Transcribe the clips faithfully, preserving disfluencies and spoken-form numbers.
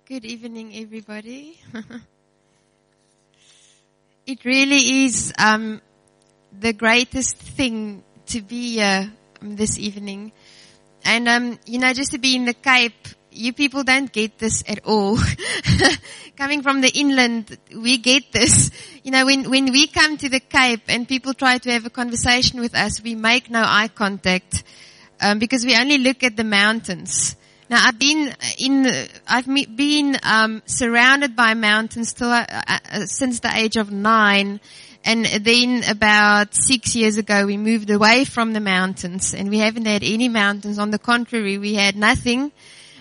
Good evening, everybody. It really is um, the greatest thing to be here this evening. And, um, you know, just to be in the Cape, you people don't get this at all. Coming from the inland, we get this. You know, when, when we come to the Cape and people try to have a conversation with us, we make no eye contact um, because we only look at the mountains. Now, I've been in, I've been um, surrounded by mountains till I, uh, since the age of nine, and then about six years ago we moved away from the mountains, and we haven't had any mountains. On the contrary, we had nothing.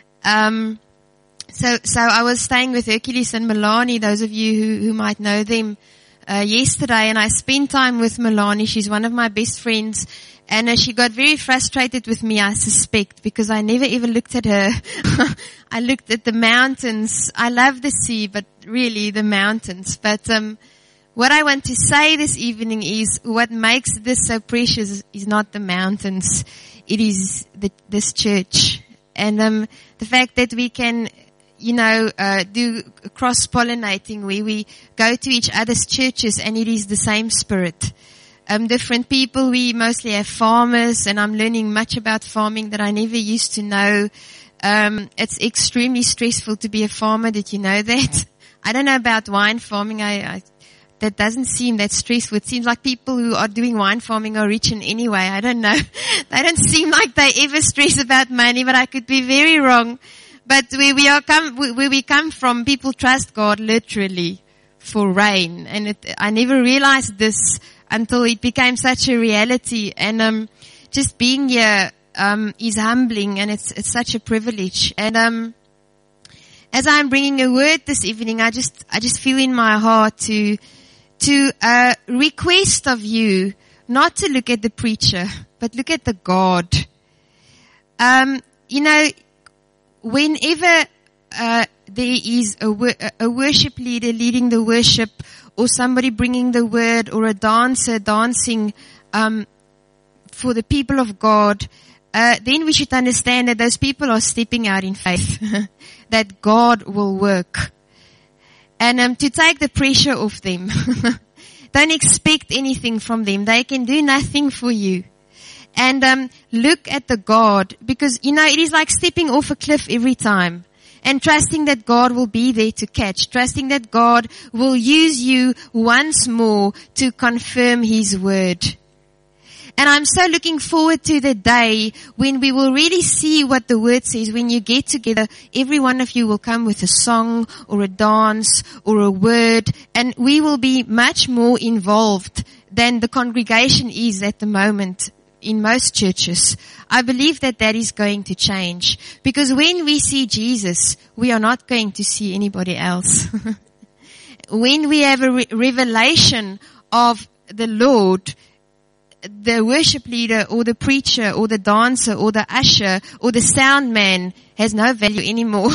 Um, so, so I was staying with Hercules and Milani, those of you who, who might know them, uh, yesterday, and I spent time with Milani. She's one of my best friends. And uh, she got very frustrated with me, I suspect, because I never ever looked at her. I looked at the mountains. I love the sea, but really the mountains. But um what I want to say this evening is what makes this so precious is not the mountains. It is the, this church. And um the fact that we can, you know, uh do cross-pollinating where we go to each other's churches and it is the same spirit. Um, different people. We mostly have farmers, and I'm learning much about farming that I never used to know. Um, it's extremely stressful to be a farmer. Did you know that? I don't know about wine farming. I, I that doesn't seem that stressful. It seems like people who are doing wine farming are rich in any way. I don't know. They don't seem like they ever stress about money, but I could be very wrong. But where we are come, where we come from, people trust God literally for rain, and it, I never realized this until it became such a reality. And um just being here um is humbling, and it's it's such a privilege. And um as I'm bringing a word this evening, I just I just feel in my heart to to uh request of you not to look at the preacher, but look at the God. Um you know, whenever uh there is a, a worship leader leading the worship, or somebody bringing the word, or a dancer dancing um for the people of God, uh then we should understand that those people are stepping out in faith, that God will work. And um to take the pressure off them. Don't expect anything from them. They can do nothing for you. And um look at the God, because, you know, it is like stepping off a cliff every time. And trusting that God will be there to catch. Trusting that God will use you once more to confirm His word. And I'm so looking forward to the day when we will really see what the word says. When you get together, every one of you will come with a song or a dance or a word. And we will be much more involved than the congregation is at the moment in most churches. I believe that that is going to change, because when we see Jesus, we are not going to see anybody else. When we have a re- revelation of the Lord, the worship leader or the preacher or the dancer or the usher or the sound man has no value anymore,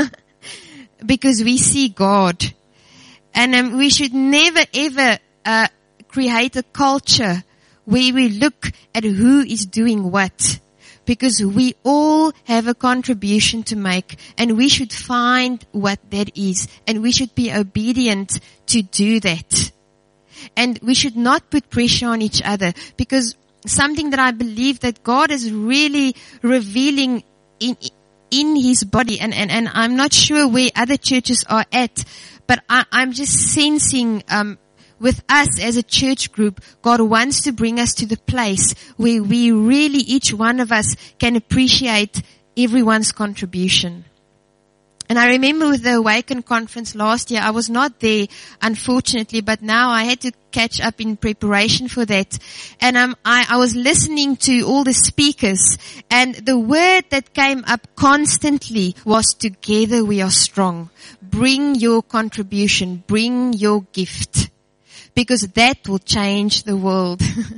because we see God. And um, we should never ever uh, create a culture where we look at who is doing what, because we all have a contribution to make, and we should find what that is, and we should be obedient to do that. And we should not put pressure on each other, because something that I believe that God is really revealing in in His body, and, and, and I'm not sure where other churches are at, but I, I'm just sensing um with us as a church group, God wants to bring us to the place where we really, each one of us, can appreciate everyone's contribution. And I remember with the Awaken conference last year, I was not there, unfortunately, but now I had to catch up in preparation for that. And um, I, I was listening to all the speakers, and the word that came up constantly was, together we are strong. Bring your contribution, bring your gift. Because that will change the world.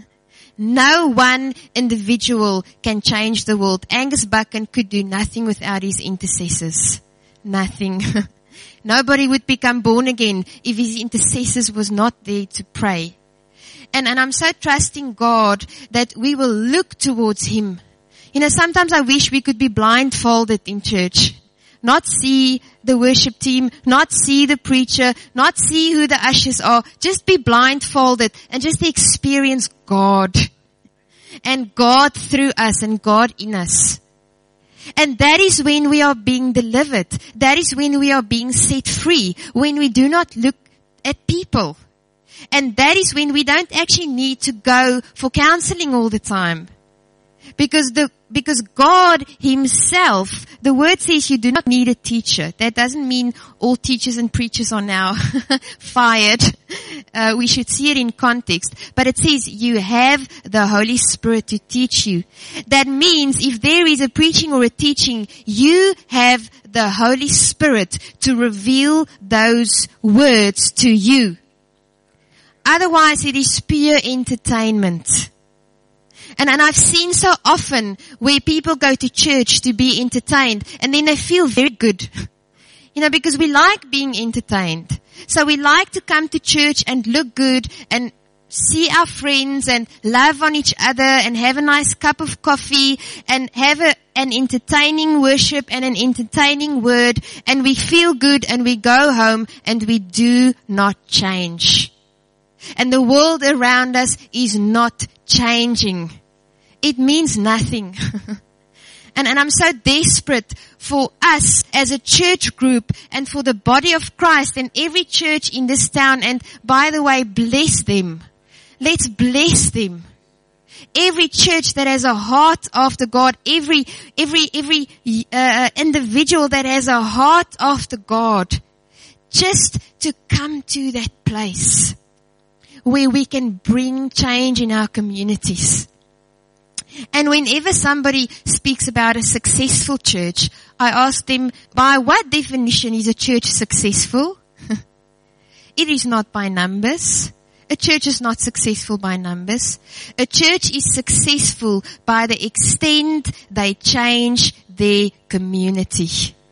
No one individual can change the world. Angus Buchan could do nothing without his intercessors. Nothing. Nobody would become born again if his intercessors was not there to pray. And, and I'm so trusting God that we will look towards Him. You know, sometimes I wish we could be blindfolded in church. not see the worship team, not see the preacher, not see who the ushers are. Just be blindfolded and just experience God. And God through us and God in us. And that is when we are being delivered. That is when we are being set free. When we do not look at people. And that is when we don't actually need to go for counseling all the time. Because the, because God Himself, the word says you do not need a teacher. That doesn't mean all teachers and preachers are now fired. Uh, we should see it in context. But it says you have the Holy Spirit to teach you. That means if there is a preaching or a teaching, you have the Holy Spirit to reveal those words to you. Otherwise it is pure entertainment. And, and I've seen so often where people go to church to be entertained and then they feel very good. You know, because we like being entertained. So we like to come to church and look good and see our friends and love on each other and have a nice cup of coffee and have a, an entertaining worship and an entertaining word, and we feel good and we go home and we do not change. And the world around us is not changing. It means nothing. and, and I'm so desperate for us as a church group and for the body of Christ and every church in this town. And by the way, bless them. Let's bless them. Every church that has a heart after God, every, every, every uh, individual that has a heart after God, just to come to that place where we can bring change in our communities. And whenever somebody speaks about a successful church, I ask them, by what definition is a church successful? It is not by numbers. A church is not successful by numbers. A church is successful by the extent they change their community.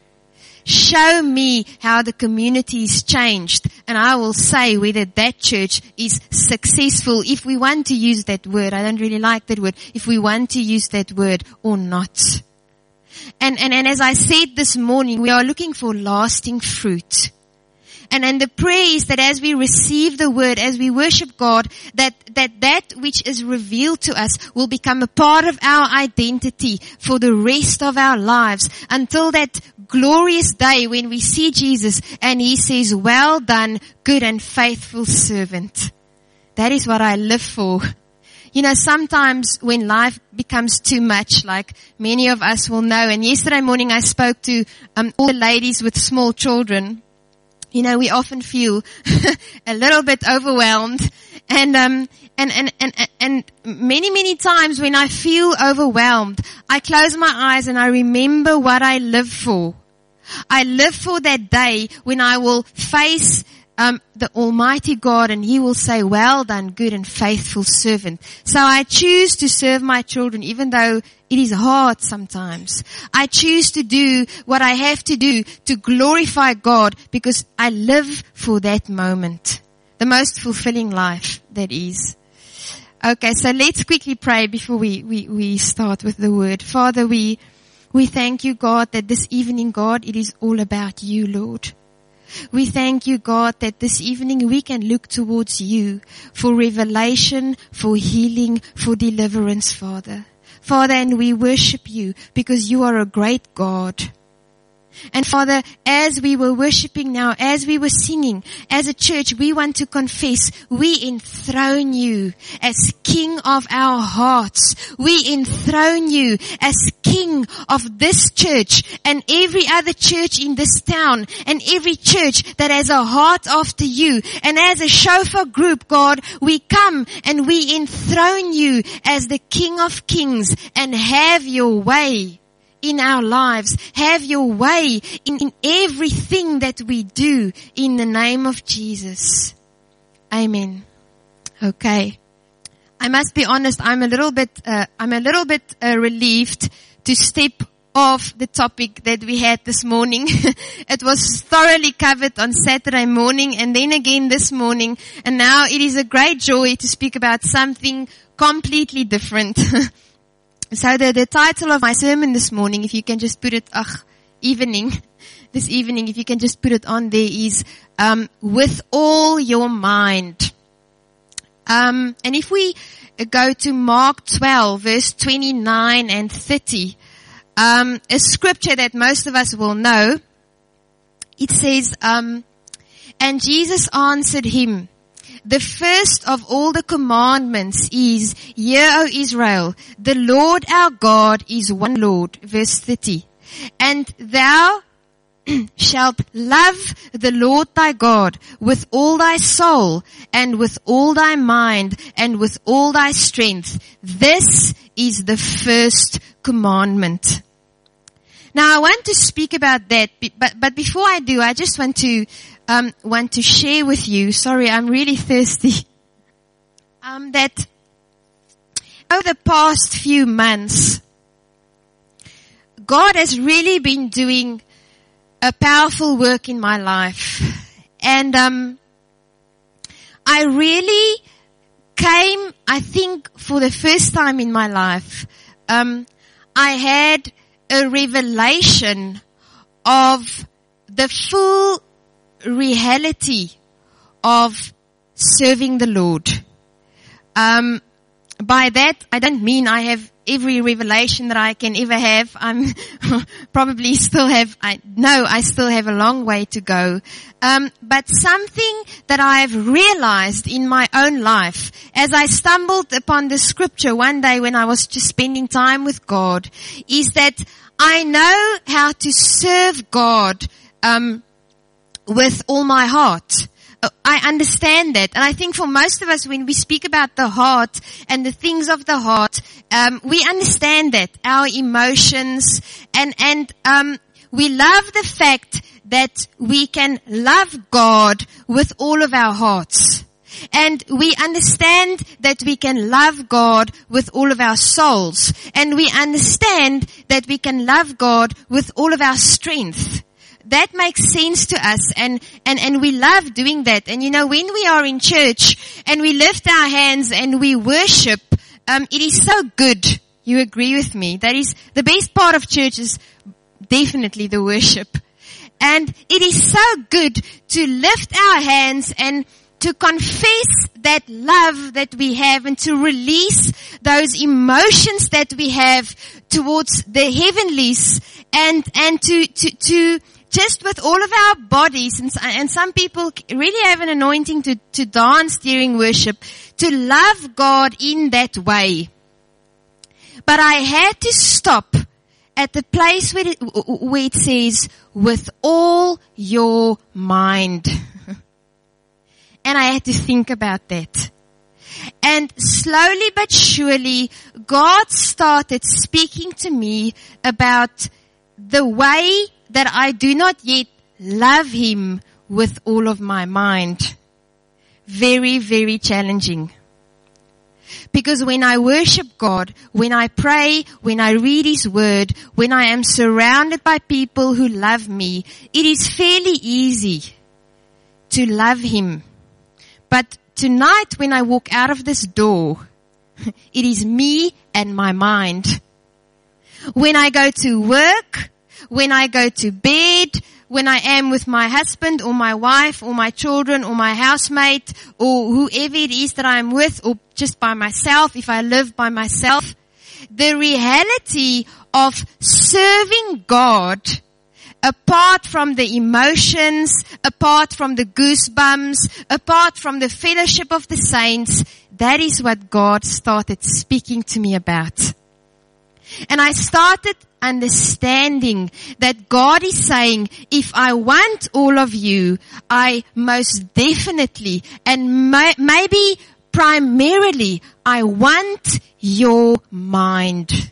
Show me how the community is changed, and I will say whether that church is successful, if we want to use that word. I don't really like that word. If we want to use that word or not. And, and, and as I said this morning, we are looking for lasting fruit. And, and the prayer is that as we receive the word, as we worship God, that, that that which is revealed to us will become a part of our identity for the rest of our lives, until that glorious day when we see Jesus and He says, well done, good and faithful servant. That is what I live for. You know, sometimes when life becomes too much, like many of us will know, and yesterday morning I spoke to um, all the ladies with small children. You know, we often feel a little bit overwhelmed, and um and, and and and many many times when I feel overwhelmed, I close my eyes and I remember what I live for. I live for that day when I will face um the Almighty God and He will say, well done, good and faithful servant. So I choose to serve my children even though it is hard sometimes. I choose to do what I have to do to glorify God because I live for that moment. The most fulfilling life that is. Okay, so let's quickly pray before we, we, we start with the word. Father, we, we thank you, God, that this evening, God, it is all about you, Lord. We thank you, God, that this evening we can look towards you for revelation, for healing, for deliverance, Father. Father, and we worship you because you are a great God. And Father, as we were worshiping now, as we were singing, as a church, we want to confess, we enthrone you as King of our hearts. We enthrone you as King of this church and every other church in this town and every church that has a heart after you. And as a shofar group, God, we come and we enthrone you as the King of Kings, and have your way in our lives. Have your way in, in everything that we do in the name of Jesus. Amen. Okay. I must be honest, I'm a little bit, uh, I'm a little bit uh, relieved to step off the topic that we had this morning. It was thoroughly covered on Saturday morning and then again this morning, and now it is a great joy to speak about something completely different. So the, the title of my sermon this morning, if you can just put it, ugh, evening, this evening, if you can just put it on there, is um, with all your mind. Um, and if we go to Mark twelve, verse twenty-nine and thirty, um, a scripture that most of us will know, it says, um, and Jesus answered him, the first of all the commandments is, Hear, O Israel, the Lord our God is one Lord. Verse thirty. And thou shalt love the Lord thy God with all thy soul and with all thy mind and with all thy strength. This is the first commandment. Now I want to speak about that, but, but before I do, I just want to, um, want to share with you, sorry, I'm really thirsty, um, that over the past few months, God has really been doing a powerful work in my life. And, um, I really came, I think, for the first time in my life, um, I had a revelation of the full reality of serving the Lord. Um, by that, I don't mean I have every revelation that I can ever have. I'm probably still have, I know I still have a long way to go. Um, but something that I've realized in my own life as I stumbled upon the scripture one day when I was just spending time with God is that I know how to serve God, um, with all my heart. I understand that. And I think for most of us, when we speak about the heart and the things of the heart, um, we understand that. Our emotions and, and, um, we love the fact that we can love God with all of our hearts. And we understand that we can love God with all of our souls. And we understand that we can love God with all of our strength. That makes sense to us, and, and, and we love doing that. And you know, when we are in church and we lift our hands and we worship, um, it is so good. You agree with me? That is the best part of church is definitely the worship. And it is so good to lift our hands and to confess that love that we have and to release those emotions that we have towards the heavenlies and, and to, to, to, just with all of our bodies, and, and some people really have an anointing to, to dance during worship, to love God in that way. But I had to stop at the place where it, where it says, with all your mind. And I had to think about that. And slowly but surely, God started speaking to me about the way that I do not yet love Him with all of my mind. Very, very challenging. Because when I worship God, when I pray, when I read His Word, when I am surrounded by people who love me, it is fairly easy to love Him. But tonight when I walk out of this door, it is me and my mind. When I go to work, when I go to bed, when I am with my husband or my wife or my children or my housemate or whoever it is that I'm with or just by myself, if I live by myself, the reality of serving God apart from the emotions, apart from the goosebumps, apart from the fellowship of the saints, that is what God started speaking to me about. And I started understanding that God is saying, if I want all of you, I most definitely and may, maybe primarily, I want your mind.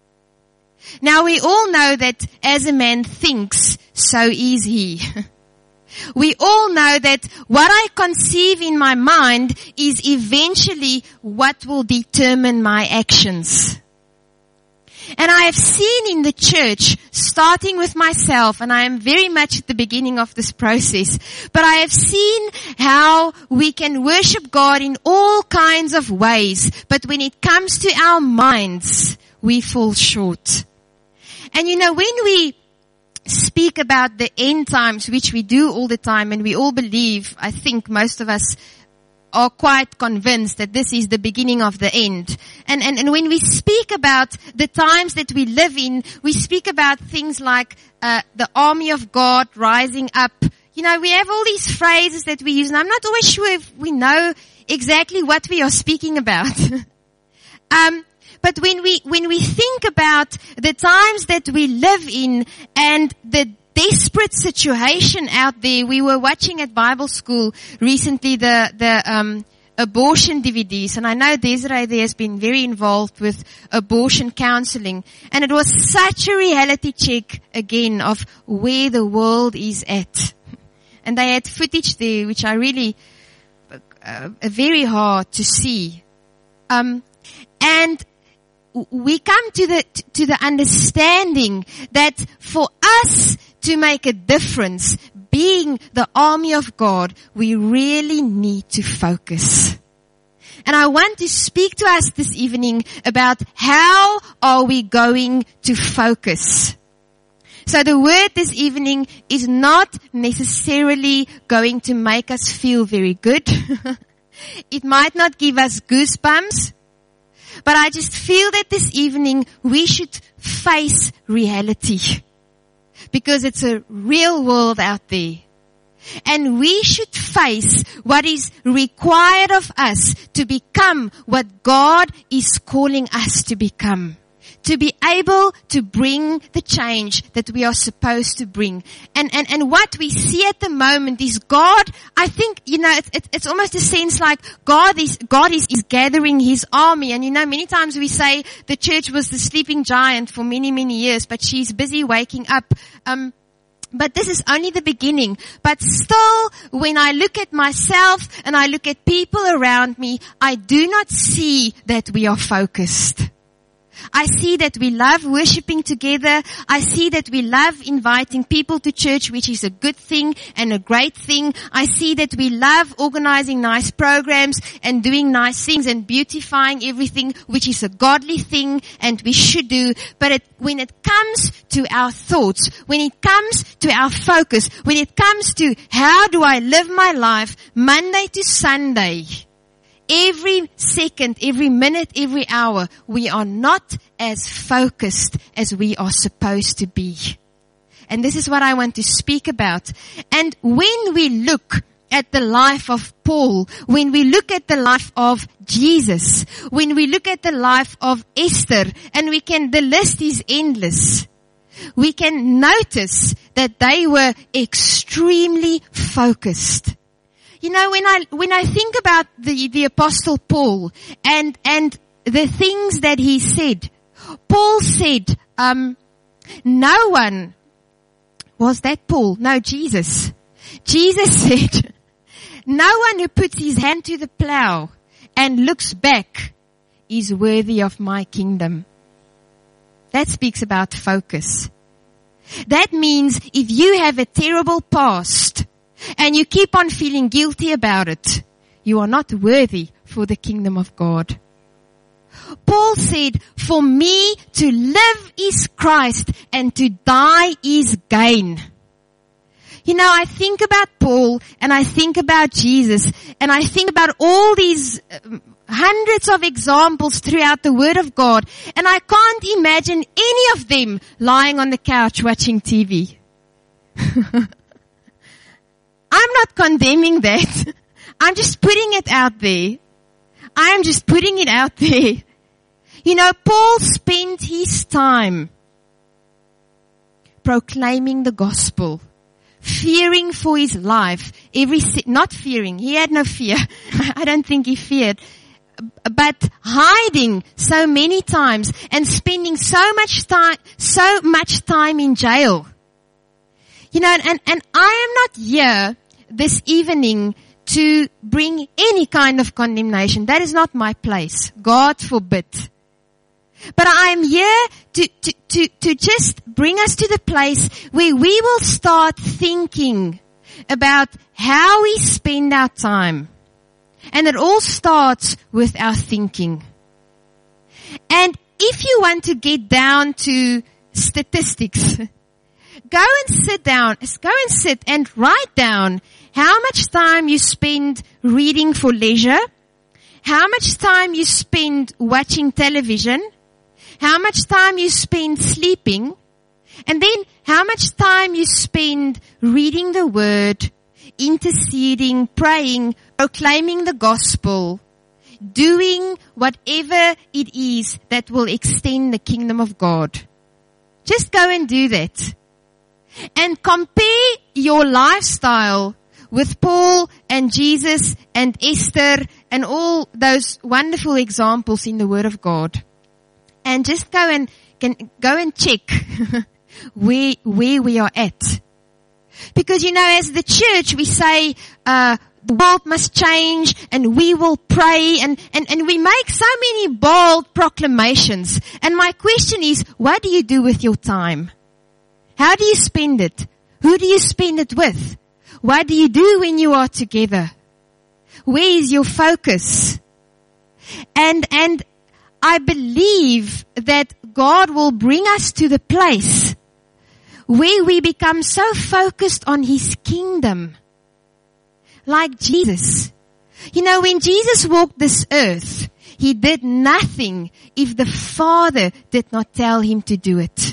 Now we all know that as a man thinks, so is he. We all know that what I conceive in my mind is eventually what will determine my actions. And I have seen in the church, starting with myself, and I am very much at the beginning of this process, but I have seen how we can worship God in all kinds of ways, but when it comes to our minds, we fall short. And you know, when we speak about the end times, which we do all the time, and we all believe, I think most of us are quite convinced that this is the beginning of the end. And, and, and when we speak about the times that we live in, we speak about things like uh, the army of God rising up. You know, we have all these phrases that we use, and I'm not always sure if we know exactly what we are speaking about. um, but when we, when we think about the times that we live in and the desperate situation out there, we were watching at Bible school recently the, the, um, abortion D V Ds, and I know Desiree there has been very involved with abortion counseling, and it was such a reality check again of where the world is at. And they had footage there which I really, uh, very hard to see. Um, and we come to the, to the understanding that for us to make a difference, being the army of God, we really need to focus. And I want to speak to us this evening about how are we going to focus. So the word this evening is not necessarily going to make us feel very good. It might not give us goosebumps. But I just feel that this evening we should face reality. Because it's a real world out there. And we should face what is required of us to become what God is calling us to become. To be able to bring the change that we are supposed to bring. And, and, and what we see at the moment is God, I think, you know, it's, it's almost a sense like God is, God is, is gathering His army. And you know, many times we say the church was the sleeping giant for many, many years, but she's busy waking up. Um, But this is only the beginning. But still, when I look at myself and I look at people around me, I do not see that we are focused. I see that we love worshiping together. I see that we love inviting people to church, which is a good thing and a great thing. I see that we love organizing nice programs and doing nice things and beautifying everything, which is a godly thing and we should do. But it, when it comes to our thoughts, when it comes to our focus, when it comes to how do I live my life Monday to Sunday, every second, every minute, every hour, we are not as focused as we are supposed to be. And this is what I want to speak about. And when we look at the life of Paul, when we look at the life of Jesus, when we look at the life of Esther, and we can, the list is endless, we can notice that they were extremely focused. You know, when I, when I think about the, the Apostle Paul and, and the things that he said, Paul said, um, no one, was that Paul? No, Jesus. Jesus said, no one who puts his hand to the plow and looks back is worthy of my kingdom. That speaks about focus. That means if you have a terrible past, and you keep on feeling guilty about it, you are not worthy for the kingdom of God. Paul said, for me to live is Christ and to die is gain. You know, I think about Paul and I think about Jesus and I think about all these um, hundreds of examples throughout the Word of God, and I can't imagine any of them lying on the couch watching T V. I'm not condemning that. I'm just putting it out there. I am just putting it out there. You know, Paul spent his time proclaiming the gospel, fearing for his life. Every, not fearing. He had no fear. I don't think he feared. But hiding so many times and spending so much time, so much time in jail. You know, and, and I am not here this evening to bring any kind of condemnation. That is not my place. God forbid. But I am here to, to, to, to just bring us to the place where we will start thinking about how we spend our time. And it all starts with our thinking. And if you want to get down to statistics, go and sit down, go and sit and write down how much time you spend reading for leisure, how much time you spend watching television, how much time you spend sleeping, and then how much time you spend reading the Word, interceding, praying, proclaiming the gospel, doing whatever it is that will extend the kingdom of God. Just go and do that. And compare your lifestyle with Paul and Jesus and Esther and all those wonderful examples in the Word of God. And just go and can go and check where where we are at. Because, you know, as the church, we say, uh, the world must change and we will pray and, and, and we make so many bold proclamations. And my question is, what do you do with your time? How do you spend it? Who do you spend it with? What do you do when you are together? Where is your focus? And, and I believe that God will bring us to the place where we become so focused on His kingdom. Like Jesus. You know, when Jesus walked this earth, He did nothing if the Father did not tell Him to do it.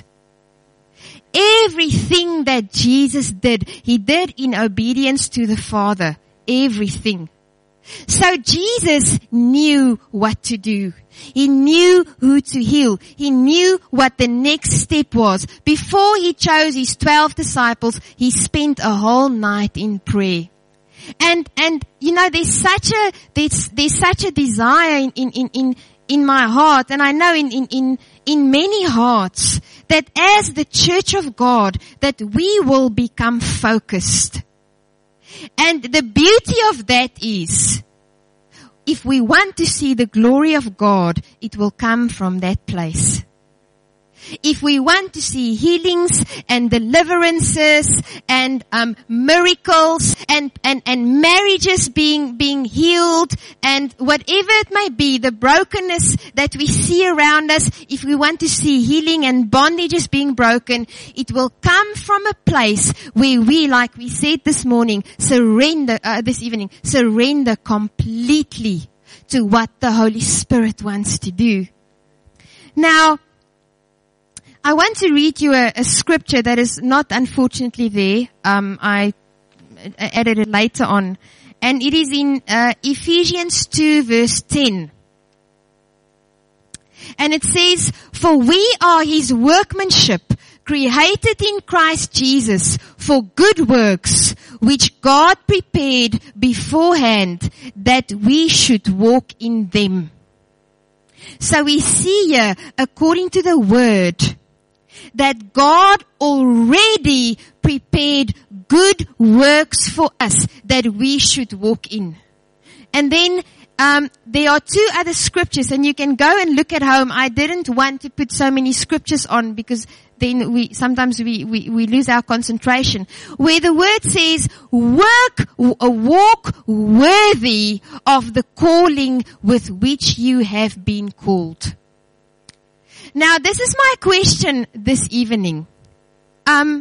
Everything that Jesus did, He did in obedience to the Father. Everything. So Jesus knew what to do. He knew who to heal. He knew what the next step was. Before He chose His twelve disciples, He spent a whole night in prayer. And, and, you know, there's such a, there's, there's such a desire in, in, in, in, in my heart, and I know in, in, in, in many hearts, that as the church of God, that we will become focused. And the beauty of that is, if we want to see the glory of God, it will come from that place. If we want to see healings and deliverances and um, miracles and, and, and marriages being being healed and whatever it may be, the brokenness that we see around us, if we want to see healing and bondages being broken, it will come from a place where we, like we said this morning, surrender, uh, this evening, surrender completely to what the Holy Spirit wants to do. Now, I want to read you a, a scripture that is not unfortunately there. Um, I added it later on. And it is in uh, Ephesians two verse ten. And it says, "For we are His workmanship, created in Christ Jesus for good works, which God prepared beforehand that we should walk in them." So we see here, according to the Word, that God already prepared good works for us that we should walk in. And then um, there are two other scriptures, and you can go and look at home. I didn't want to put so many scriptures on because then we sometimes we, we, we lose our concentration. Where the Word says, "Work, walk worthy of the calling with which you have been called." Now, this is my question this evening. Um,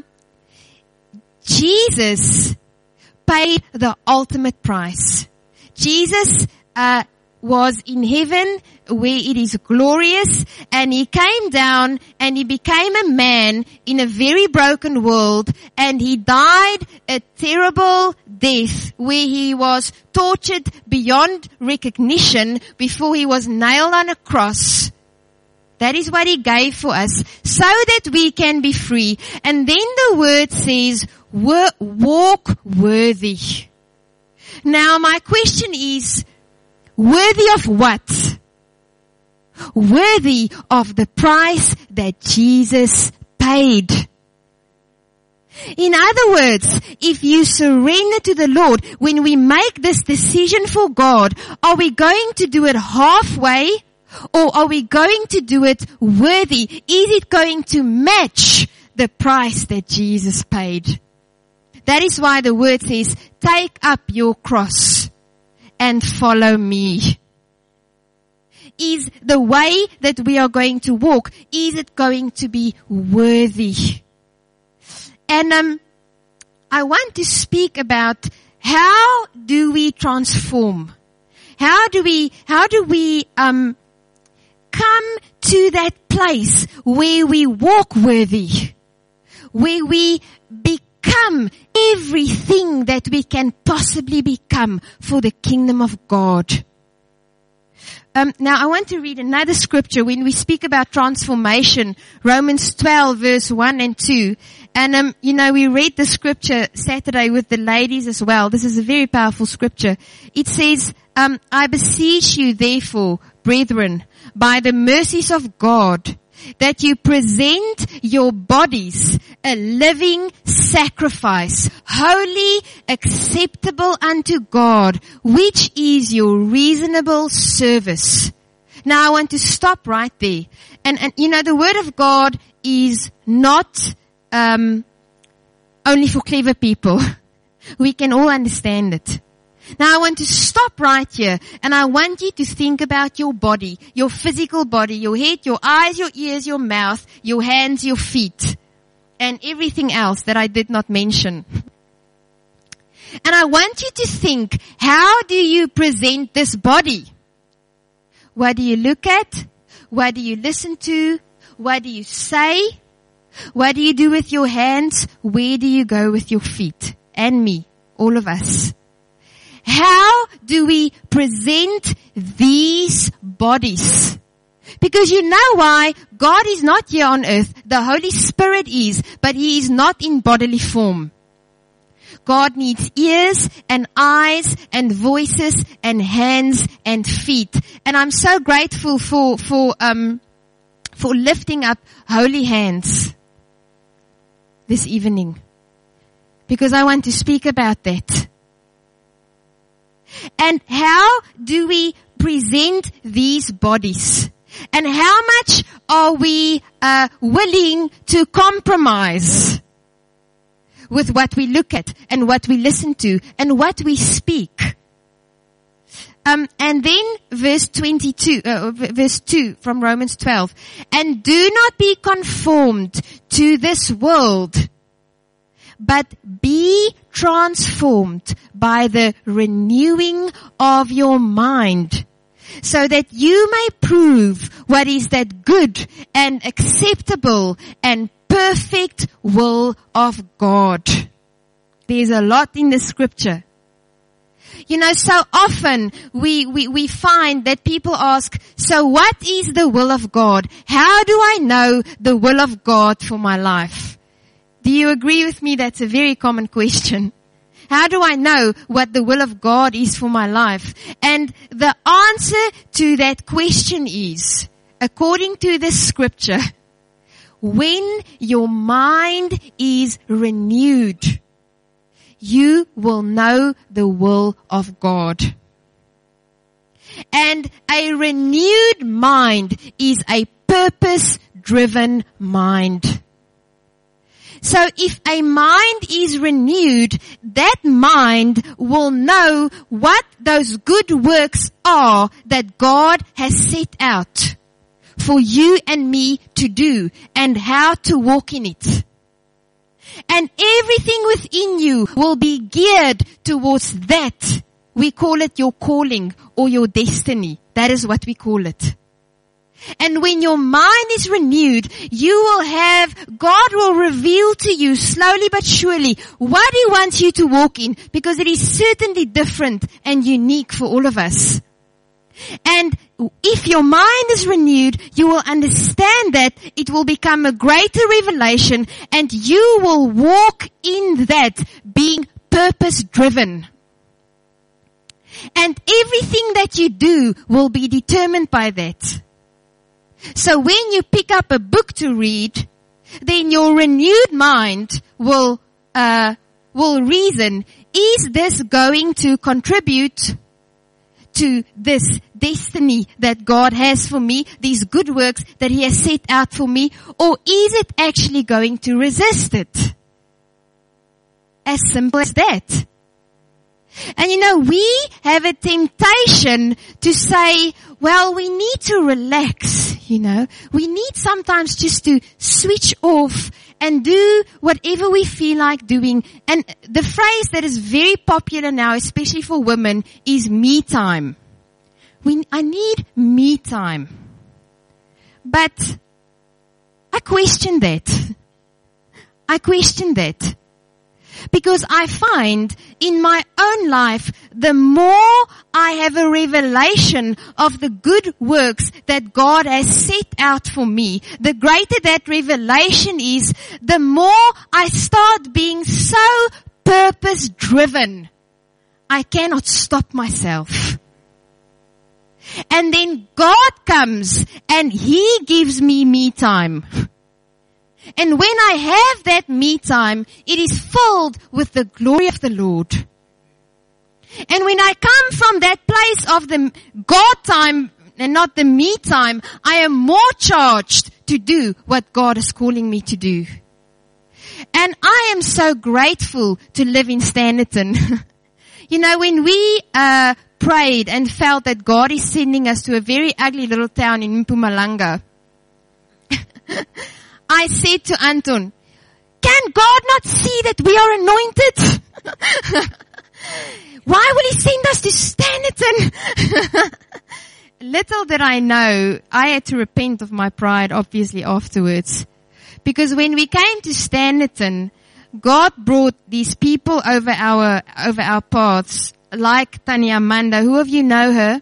Jesus paid the ultimate price. Jesus uh, was in heaven where it is glorious, and He came down and He became a man in a very broken world, and He died a terrible death where He was tortured beyond recognition before He was nailed on a cross. That is what He gave for us, so that we can be free. And then the Word says, walk worthy. Now my question is, worthy of what? Worthy of the price that Jesus paid. In other words, if you surrender to the Lord, when we make this decision for God, are we going to do it halfway? Or are we going to do it worthy? Is it going to match the price that Jesus paid? That is why the Word says, take up your cross and follow me. Is the way that we are going to walk, is it going to be worthy? And um, I want to speak about how do we transform? How do we, how do we um, come to that place where we walk worthy, where we become everything that we can possibly become for the kingdom of God? Um, now I want to read another scripture when we speak about transformation, Romans twelve verse one and two. And um, you know, we read the scripture Saturday with the ladies as well. This is a very powerful scripture. It says, um, I beseech you therefore, brethren, by the mercies of God, that you present your bodies a living sacrifice, holy, acceptable unto God, which is your reasonable service. Now I want to stop right there. And, and you know, the word of God is not um, only for clever people. We can all understand it. Now I want to stop right here, and I want you to think about your body, your physical body, your head, your eyes, your ears, your mouth, your hands, your feet, and everything else that I did not mention. And I want you to think, how do you present this body? What do you look at? What do you listen to? What do you say? What do you do with your hands? Where do you go with your feet? And me, all of us. How do we present these bodies? Because you know why? God is not here on earth. The Holy Spirit is, but He is not in bodily form. God needs ears and eyes and voices and hands and feet. And I'm so grateful for, for, um, for lifting up holy hands this evening. Because I want to speak about that. And how do we present these bodies? And how much are we uh, willing to compromise with what we look at and what we listen to and what we speak? Um, and then verse twenty-two, uh, verse two from Romans twelve. And do not be conformed to this world, but be transformed by the renewing of your mind, so that you may prove what is that good and acceptable and perfect will of God. There's a lot in the scripture. You know, so often we, we, we find that people ask, so what is the will of God? How do I know the will of God for my life? Do you agree with me? That's a very common question. How do I know what the will of God is for my life? And the answer to that question is, according to the scripture, when your mind is renewed, you will know the will of God. And a renewed mind is a purpose-driven mind. So if a mind is renewed, that mind will know what those good works are that God has set out for you and me to do and how to walk in it. And everything within you will be geared towards that. We call it your calling or your destiny. That is what we call it. And when your mind is renewed, you will have, God will reveal to you slowly but surely what He wants you to walk in, because it is certainly different and unique for all of us. And if your mind is renewed, you will understand that it will become a greater revelation, and you will walk in that being purpose driven. And everything that you do will be determined by that. So when you pick up a book to read, then your renewed mind will, uh, will reason, is this going to contribute to this destiny that God has for me, these good works that He has set out for me, or is it actually going to resist it? As simple as that. And you know, we have a temptation to say, well, we need to relax, you know. We need sometimes just to switch off and do whatever we feel like doing. And the phrase that is very popular now, especially for women, is me time. We, I need me time. But I question that. I question that. Because I find in my own life, the more I have a revelation of the good works that God has set out for me, the greater that revelation is, the more I start being so purpose driven. I cannot stop myself. And then God comes and He gives me me time. And when I have that me time, it is filled with the glory of the Lord. And when I come from that place of the God time and not the me time, I am more charged to do what God is calling me to do. And I am so grateful to live in Standerton. You know, when we uh prayed and felt that God is sending us to a very ugly little town in Mpumalanga, I said to Anton, can God not see that we are anointed? Why will He send us to Standerton? Little did I know, I had to repent of my pride, obviously, afterwards. Because when we came to Standerton, God brought these people over our, over our paths, like Tanya Amanda. Who of you know her?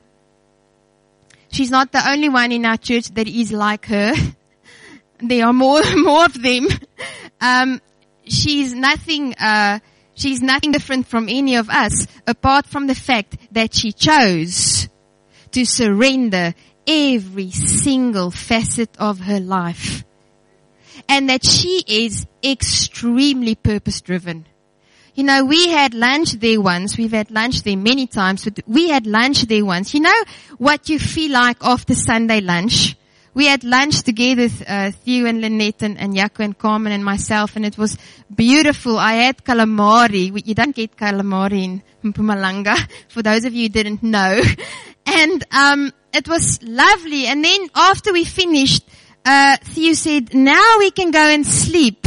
She's not the only one in our church that is like her. There are more, more of them. Um, she's nothing, uh, she's nothing different from any of us, apart from the fact that she chose to surrender every single facet of her life. And that she is extremely purpose driven. You know, we had lunch there once. We've had lunch there many times, but we had lunch there once. You know what you feel like after Sunday lunch? We had lunch together, uh, Theo and Lynette and, and Jaco and Carmen and myself, and it was beautiful. I had calamari. We, you don't get calamari in Mpumalanga, for those of you who didn't know. And um it was lovely. And then after we finished, uh Theo said, now we can go and sleep.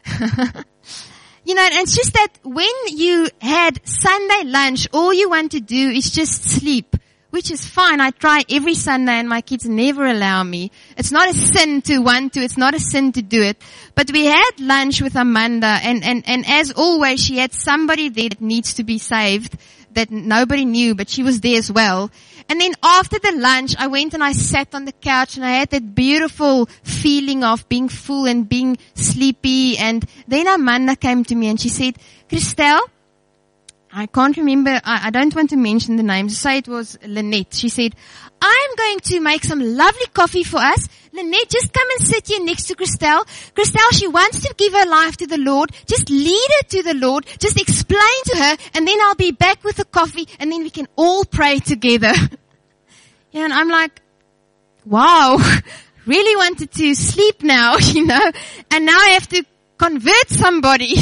You know, and it's just that when you had Sunday lunch, all you want to do is just sleep, which is fine. I try every Sunday and my kids never allow me. It's not a sin to want to, it's not a sin to do it. But we had lunch with Amanda, and, and, and as always, she had somebody there that needs to be saved that nobody knew, but she was there as well. And then after the lunch, I went and I sat on the couch and I had that beautiful feeling of being full and being sleepy. And then Amanda came to me and she said, Christelle, I can't remember, I, I don't want to mention the name, say it was Lynette. She said, I'm going to make some lovely coffee for us. Lynette, just come and sit here next to Christelle. Christelle, she wants to give her life to the Lord. Just lead her to the Lord. Just explain to her, and then I'll be back with the coffee, and then we can all pray together. Yeah, and I'm like, wow, really wanted to sleep now, you know, and now I have to convert somebody.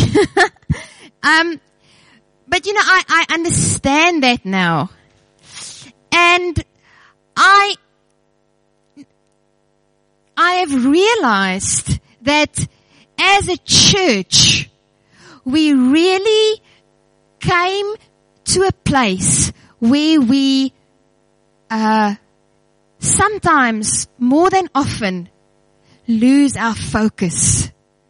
um, But you know, I, I understand that now. And I, I have realized that as a church, we really came to a place where we, uh, sometimes, more than often, lose our focus.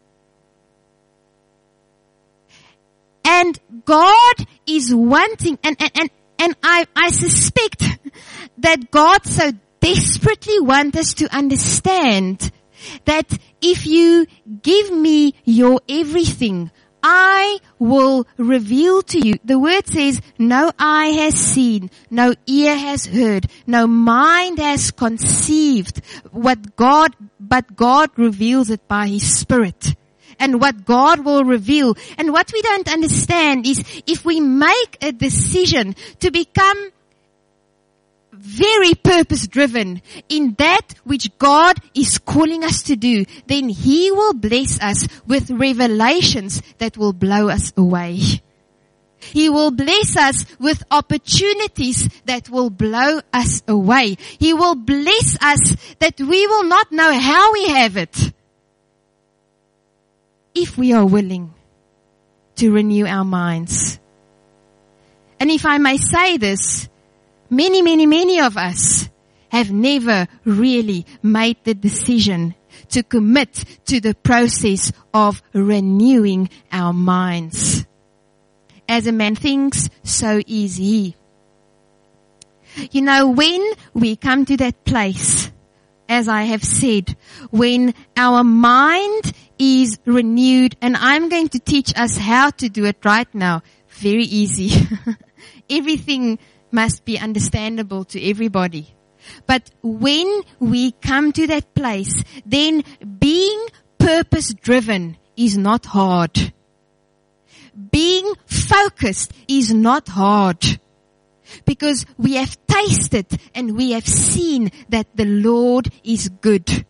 And God is wanting, and, and, and, and I, I suspect that God so desperately wants us to understand that if you give me your everything, I will reveal to you. The word says, no eye has seen, no ear has heard, no mind has conceived what God, but God reveals it by His Spirit. And what God will reveal. And what we don't understand is if we make a decision to become very purpose driven in that which God is calling us to do, then He will bless us with revelations that will blow us away. He will bless us with opportunities that will blow us away. He will bless us that we will not know how we have it. if we are willing to renew our minds. And if I may say this, many, many, many of us have never really made the decision to commit to the process of renewing our minds. As a man thinks, so is he. You know, when we come to that place, as I have said, when our mind is renewed, and I'm going to teach us how to do it right now. Very easy. Everything must be understandable to everybody. But when we come to that place, then being purpose-driven is not hard. Being focused is not hard. Because we have tasted and we have seen that the Lord is good.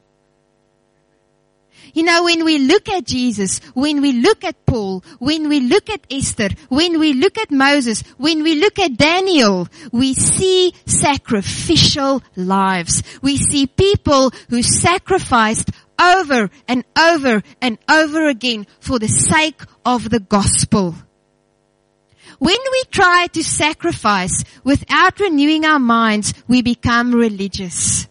You know, when we look at Jesus, when we look at Paul, when we look at Esther, when we look at Moses, when we look at Daniel, we see sacrificial lives. We see people who sacrificed over and over and over again for the sake of the gospel. When we try to sacrifice without renewing our minds, we become religious.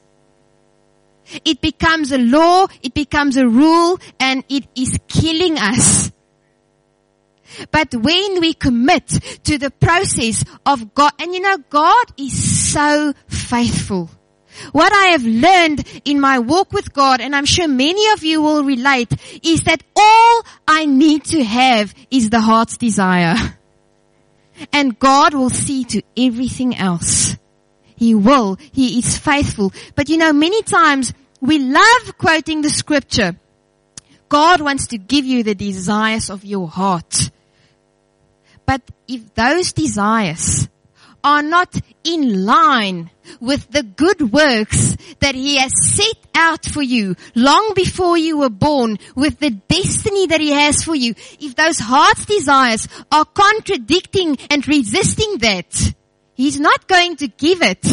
It becomes a law, it becomes a rule, and it is killing us. But when we commit to the process of God, and you know, God is so faithful. What I have learned in my walk with God, and I'm sure many of you will relate, is that all I need to have is the heart's desire. And God will see to everything else. He will. He is faithful. But you know, many times we love quoting the scripture. God wants to give you the desires of your heart. But if those desires are not in line with the good works that He has set out for you long before you were born, with the destiny that He has for you, if those heart's desires are contradicting and resisting that, He's not going to give it.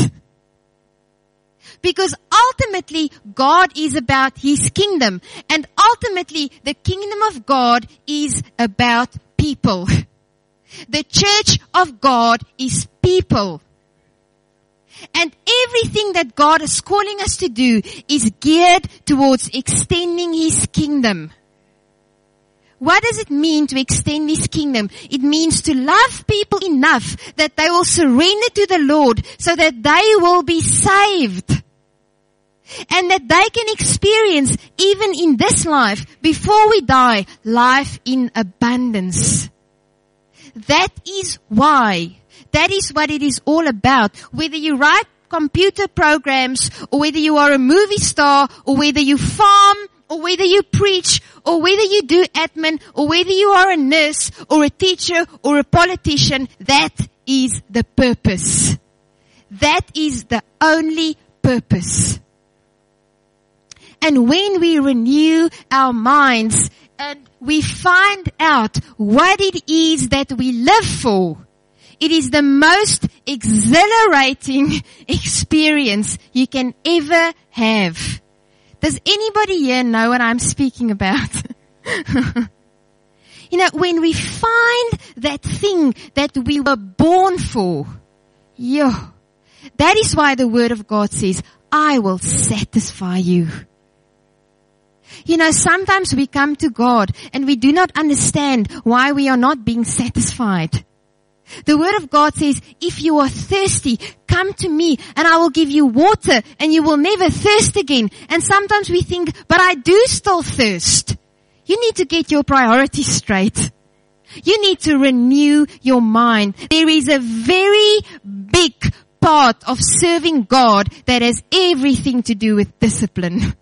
Because ultimately, God is about His kingdom. And ultimately, the kingdom of God is about people. The church of God is people. And everything that God is calling us to do is geared towards extending His kingdom. What does it mean to extend His kingdom? It means to love people enough that they will surrender to the Lord so that they will be saved. And that they can experience, even in this life, before we die, life in abundance. That is why. That is what it is all about. Whether you write computer programs, or whether you are a movie star, or whether you farm, or whether you preach, or whether you do admin, or whether you are a nurse, or a teacher, or a politician, that is the purpose. That is the only purpose. And when we renew our minds and we find out what it is that we live for, it is the most exhilarating experience you can ever have. Does anybody here know what I'm speaking about? You know, when we find that thing that we were born for, yo, that is why the Word of God says, I will satisfy you. You know, sometimes we come to God and we do not understand why we are not being satisfied. The Word of God says, if you are thirsty, come to me and I will give you water and you will never thirst again. And sometimes we think, but I do still thirst. You need to get your priorities straight. You need to renew your mind. There is a very big part of serving God that has everything to do with discipline.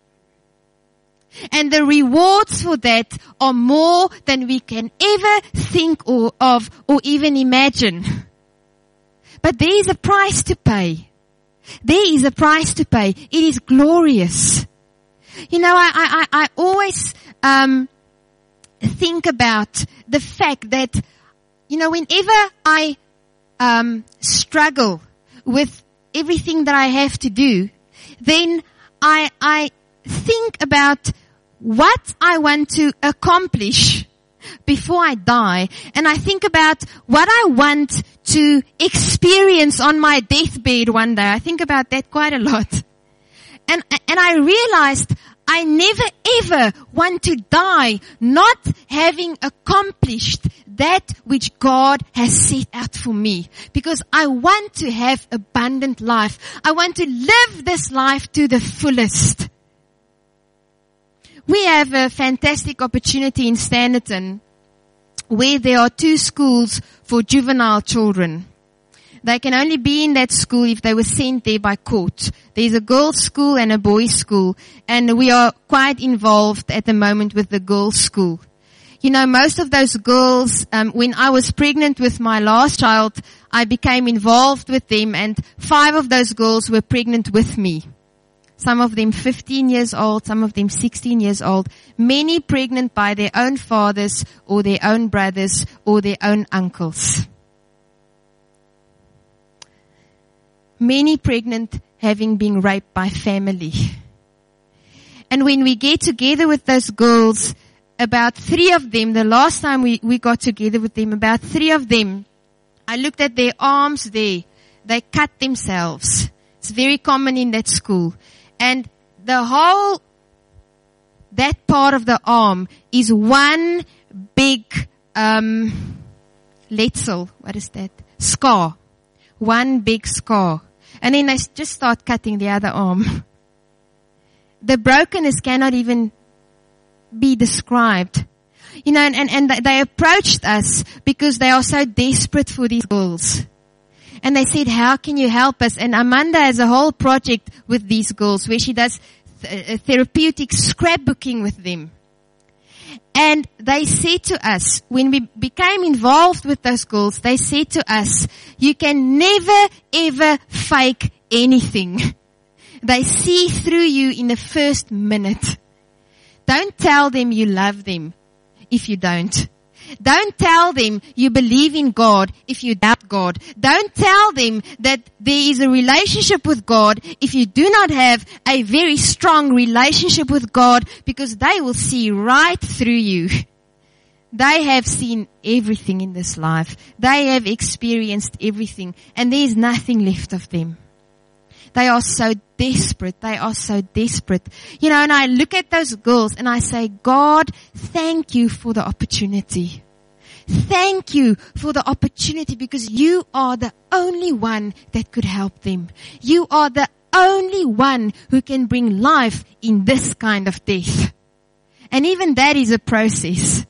And the rewards for that are more than we can ever think or of or even imagine. But there is a price to pay. There is a price to pay. It is glorious. You know, I, I, I always um, think about the fact that, you know, whenever I um, struggle with everything that I have to do, then I, I think about what I want to accomplish before I die, and I think about what I want to experience on my deathbed one day. I think about that quite a lot. And, and I realized I never ever want to die not having accomplished that which God has set out for me. Because I want to have abundant life. I want to live this life to the fullest. We have a fantastic opportunity in Standerton where there are two schools for juvenile children. They can only be in that school if they were sent there by court. There's a girls' school and a boys' school, and we are quite involved at the moment with the girls' school. You know, most of those girls, um, when I was pregnant with my last child, I became involved with them, and five of those girls were pregnant with me. Some of them fifteen years old, some of them sixteen years old, many pregnant by their own fathers or their own brothers or their own uncles. Many pregnant having been raped by family. And when we get together with those girls, about three of them, the last time we, we got together with them, about three of them, I looked at their arms there. They cut themselves. It's very common in that school. And the whole, that part of the arm is one big, um, letzel. What is that? Scar. One big scar. And then they just start cutting the other arm. The brokenness cannot even be described. You know, and, and, and they approached us because they are so desperate for these girls. And they said, how can you help us? And Amanda has a whole project with these girls where she does th- therapeutic scrapbooking with them. And they said to us, when we became involved with those girls, they said to us, you can never ever fake anything. They see through you in the first minute. Don't tell them you love them if you don't. Don't tell them you believe in God if you doubt God. Don't tell them that there is a relationship with God if you do not have a very strong relationship with God, because they will see right through you. They have seen everything in this life. They have experienced everything, and there is nothing left of them. They are so desperate. They are so desperate. You know, and I look at those girls and I say, God, thank you for the opportunity. Thank you for the opportunity, because you are the only one that could help them. You are the only one who can bring life in this kind of death. And even that is a process.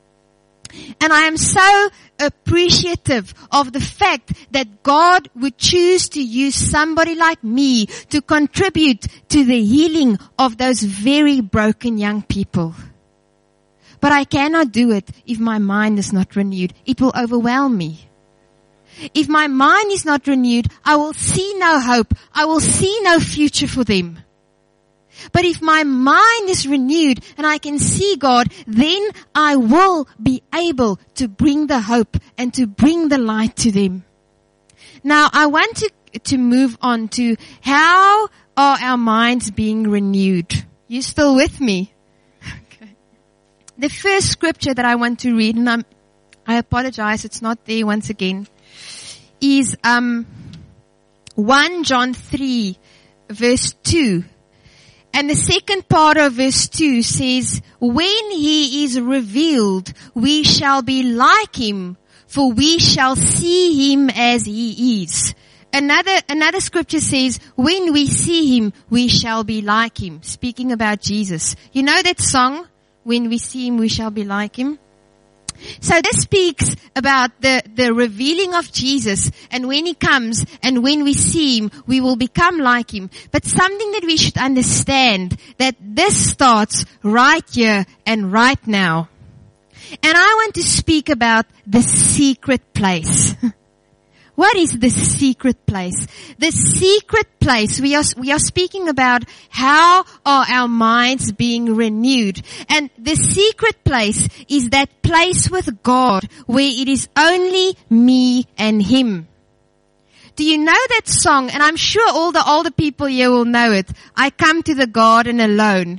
And I am so appreciative of the fact that God would choose to use somebody like me to contribute to the healing of those very broken young people. But I cannot do it if my mind is not renewed. It will overwhelm me. If my mind is not renewed, I will see no hope. I will see no future for them. But if my mind is renewed and I can see God, then I will be able to bring the hope and to bring the light to them. Now, I want to, to move on to how are our minds being renewed. You still with me? Okay. The first scripture that I want to read, and I'm, I apologize, it's not there once again, is um, First John three, verse two. And the second part of verse two says, when he is revealed, we shall be like him, for we shall see him as he is. Another, another scripture says, when we see him, we shall be like him. Speaking about Jesus. You know that song, when we see him, we shall be like him? So this speaks about the, the revealing of Jesus, and when he comes and when we see him, we will become like him. But something that we should understand, that this starts right here and right now. And I want to speak about the secret place. What is the secret place? The secret place, we are, we are speaking about how are our minds being renewed. And the secret place is that place with God where it is only me and him. Do you know that song? And I'm sure all the older people here will know it. I come to the garden alone.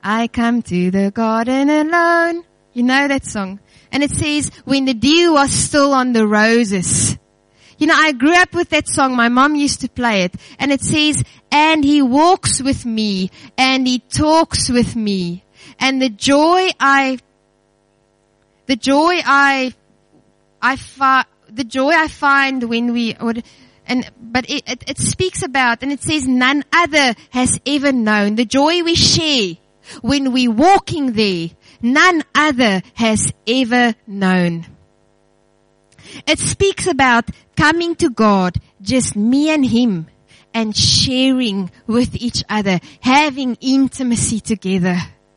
I come to the garden alone. You know that song? And it says, when the dew was still on the roses. You know, I grew up with that song. My mom used to play it. And it says, and he walks with me, and he talks with me. And the joy I, the joy I, I fi- the joy I find when we, and, but it, it, it speaks about, and it says, none other has ever known. The joy we share when we're walking there, none other has ever known. It speaks about coming to God, just me and Him, and sharing with each other, having intimacy together.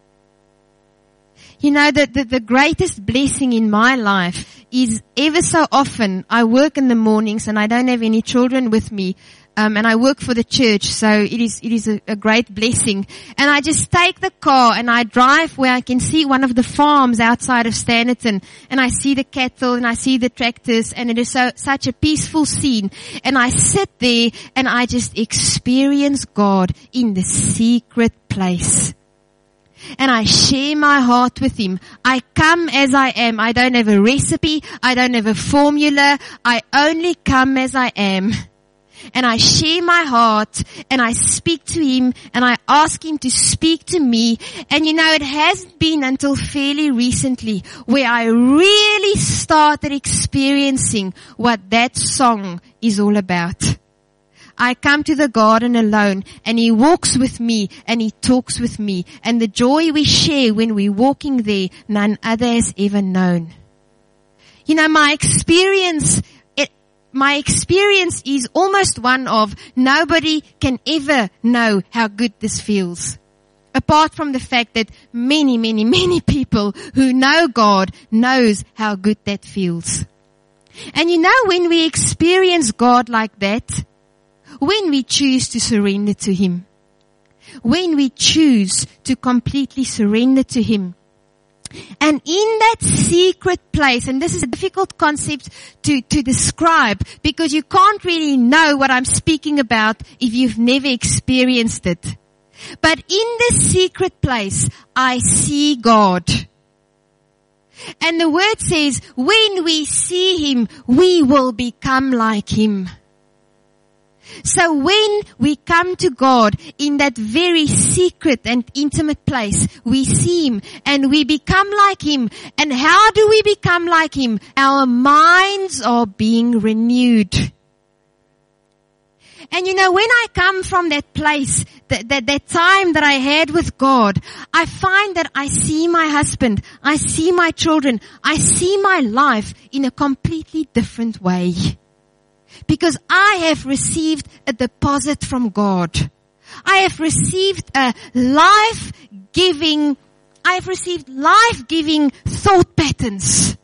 You know, the, the, the greatest blessing in my life is ever so often, I work in the mornings and I don't have any children with me. Um, and I work for the church, so it is, it is a, a great blessing. And I just take the car and I drive where I can see one of the farms outside of Standerton, and I see the cattle and I see the tractors, and it is so, such a peaceful scene. And I sit there and I just experience God in the secret place. And I share my heart with Him. I come as I am. I don't have a recipe. I don't have a formula. I only come as I am. And I share my heart, and I speak to Him, and I ask Him to speak to me. And you know, it hasn't been until fairly recently where I really started experiencing what that song is all about. I come to the garden alone, and He walks with me, and He talks with me. And the joy we share when we're walking there, none other has ever known. You know, my experience My experience is almost one of nobody can ever know how good this feels. Apart from the fact that many, many, many people who know God knows how good that feels. And you know, when we experience God like that, when we choose to surrender to Him, when we choose to completely surrender to Him, and in that secret place, and this is a difficult concept to, to describe because you can't really know what I'm speaking about if you've never experienced it. But in this secret place, I see God. And the word says, when we see Him, we will become like Him. So when we come to God in that very secret and intimate place, we see Him and we become like Him. And how do we become like Him? Our minds are being renewed. And you know, when I come from that place, that, that, that time that I had with God, I find that I see my husband, I see my children, I see my life in a completely different way. Because I have received a deposit from God. I have received a life-giving, I have received life-giving thought patterns.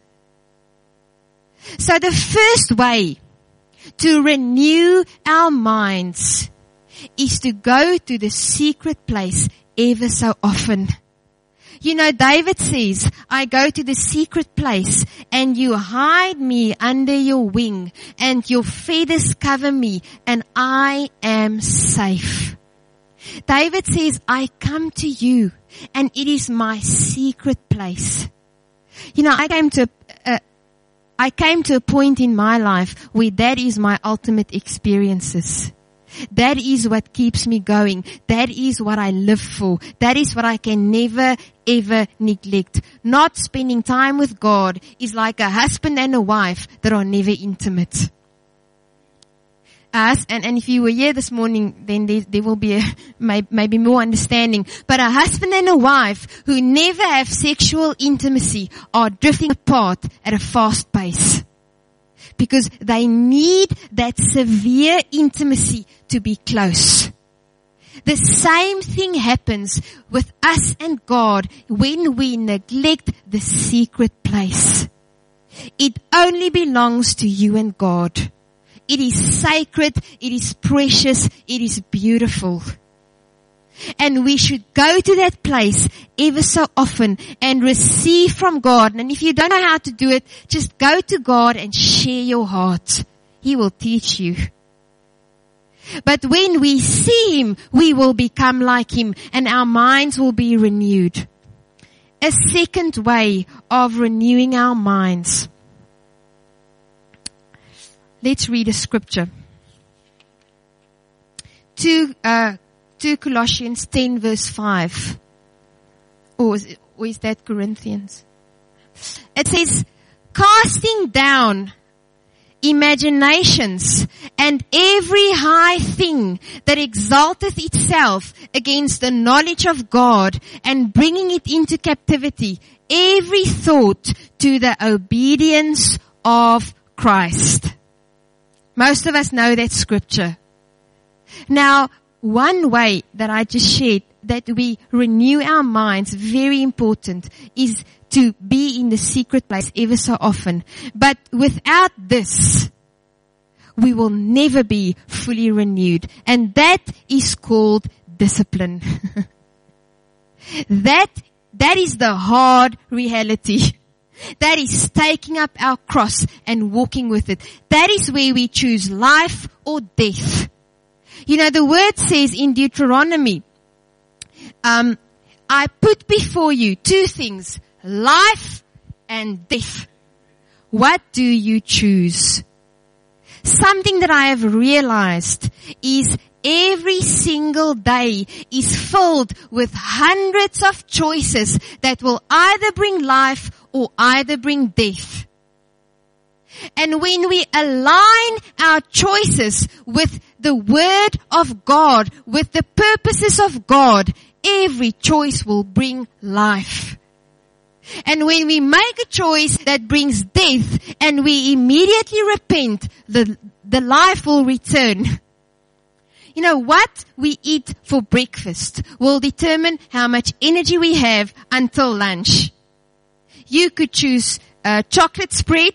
So the first way to renew our minds is to go to the secret place ever so often. You know, David says, I go to the secret place and you hide me under your wing and your feathers cover me and I am safe. David says, I come to you and it is my secret place. You know, I came to a, I came to a point in my life where that is my ultimate experiences. That is what keeps me going. That is what I live for. That is what I can never, ever neglect. Not spending time with God is like a husband and a wife that are never intimate. Us, and, and if you were here this morning, then there, there will be a, may, maybe more understanding. But a husband and a wife who never have sexual intimacy are drifting apart at a fast pace. Because they need that severe intimacy to be close. The same thing happens with us and God when we neglect the secret place. It only belongs to you and God. It is sacred, it is precious, it is beautiful. And we should go to that place ever so often and receive from God. And if you don't know how to do it, just go to God and share your heart. He will teach you. But when we see Him, we will become like Him and our minds will be renewed. A second way of renewing our minds. Let's read a scripture. Two, uh, two Colossians ten verse five. Or is, or is that Corinthians? It says, casting down imaginations and every high thing that exalteth itself against the knowledge of God, and bringing it into captivity, every thought to the obedience of Christ. Most of us know that scripture. Now, one way that I just shared that we renew our minds, very important, is to be in the secret place ever so often. But without this, we will never be fully renewed. And that is called discipline. that, that is the hard reality. That is taking up our cross and walking with it. That is where we choose life or death. You know, the word says in Deuteronomy, um, I put before you two things, life and death. What do you choose? Something that I have realized is every single day is filled with hundreds of choices that will either bring life or either bring death. And when we align our choices with the Word of God, with the purposes of God, every choice will bring life. And when we make a choice that brings death and we immediately repent, the, the life will return. You know, what we eat for breakfast will determine how much energy we have until lunch. You could choose uh, chocolate spread,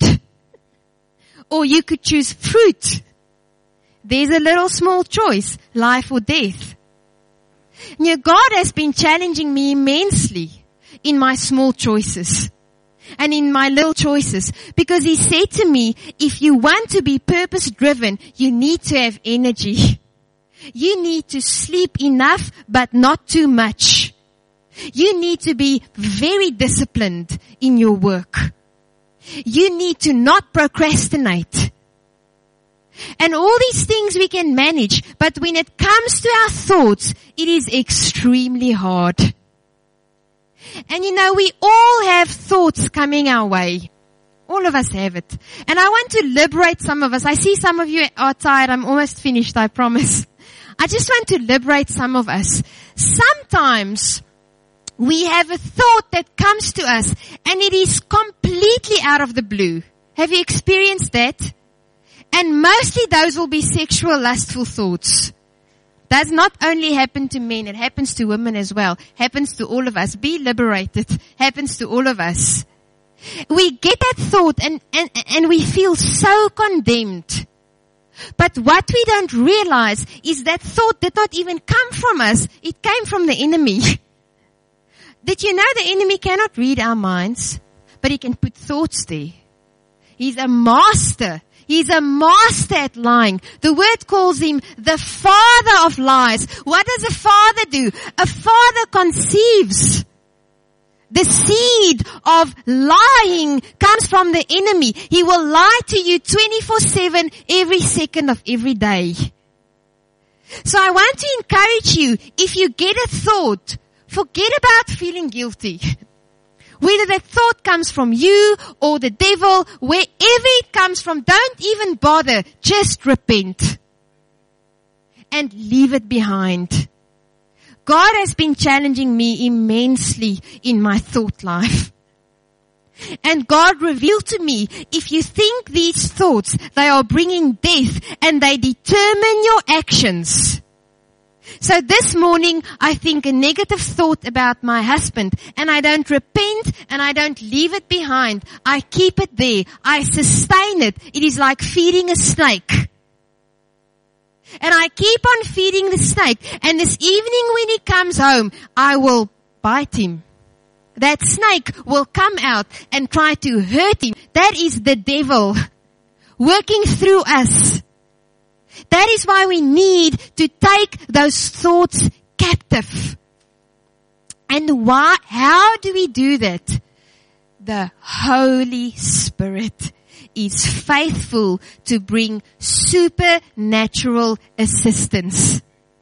or you could choose fruit. There's a little small choice, life or death. You know, God has been challenging me immensely in my small choices and in my little choices, because He said to me, if you want to be purpose driven, you need to have energy. You need to sleep enough, but not too much. You need to be very disciplined in your work. You need to not procrastinate. And all these things we can manage, but when it comes to our thoughts, it is extremely hard. And you know, we all have thoughts coming our way. All of us have it. And I want to liberate some of us. I see some of you are tired. I'm almost finished, I promise. I just want to liberate some of us. Sometimes we have a thought that comes to us and it is completely out of the blue. Have you experienced that? And mostly those will be sexual, lustful thoughts. Does not only happen to men, it happens to women as well. Happens to all of us. Be liberated. Happens to all of us. We get that thought and, and, and we feel so condemned. But what we don't realize is that thought did not even come from us. It came from the enemy. Did you know the enemy cannot read our minds, but he can put thoughts there? He's a master. He's a master at lying. The word calls him the father of lies. What does a father do? A father conceives. The seed of lying comes from the enemy. He will lie to you twenty-four seven every second of every day. So I want to encourage you, if you get a thought, forget about feeling guilty. Whether that thought comes from you or the devil, wherever it comes from, don't even bother. Just repent. And leave it behind. God has been challenging me immensely in my thought life. And God revealed to me, if you think these thoughts, they are bringing death and they determine your actions. So this morning, I think a negative thought about my husband, and I don't repent and I don't leave it behind. I keep it there. I sustain it. It is like feeding a snake. And I keep on feeding the snake. And this evening when he comes home, I will bite him. That snake will come out and try to hurt him. That is the devil working through us. That that is why we need to take those thoughts captive. And why, how do we do that? The Holy Spirit is faithful to bring supernatural assistance.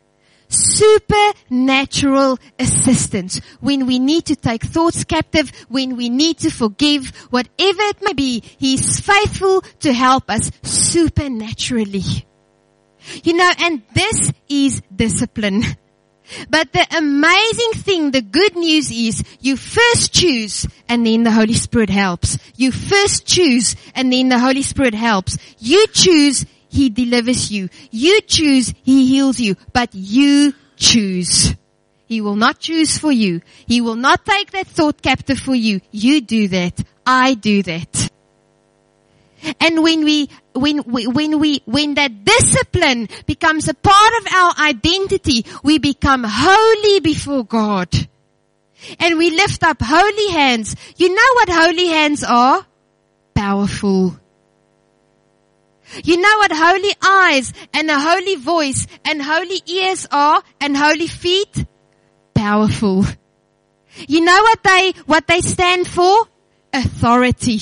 Supernatural assistance. When we need to take thoughts captive, when we need to forgive, whatever it may be, He is faithful to help us supernaturally. You know, and this is discipline. But the amazing thing, the good news is, you first choose and then the Holy Spirit helps. You first choose and then the Holy Spirit helps. You choose, He delivers you. You choose, He heals you. But you choose. He will not choose for you. He will not take that thought captive for you. You do that. I do that. And when we, when we, when we, when that discipline becomes a part of our identity, we become holy before God. And we lift up holy hands. You know what holy hands are? Powerful. You know what holy eyes and a holy voice and holy ears are and holy feet? Powerful. You know what they, what they stand for? Authority.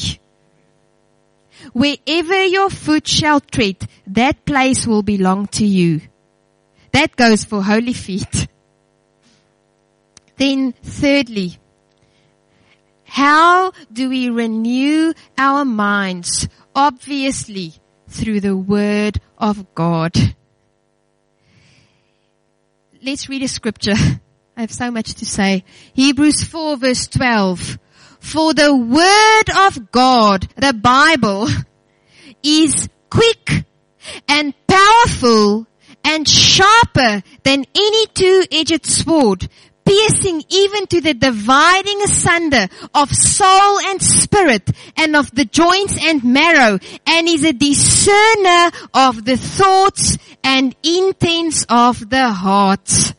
Wherever your foot shall tread, that place will belong to you. That goes for holy feet. Then thirdly, how do we renew our minds? Obviously, through the Word of God. Let's read a scripture. I have so much to say. Hebrews four verse twelve. For the Word of God, the Bible, is quick and powerful and sharper than any two-edged sword, piercing even to the dividing asunder of soul and spirit and of the joints and marrow, and is a discerner of the thoughts and intents of the heart.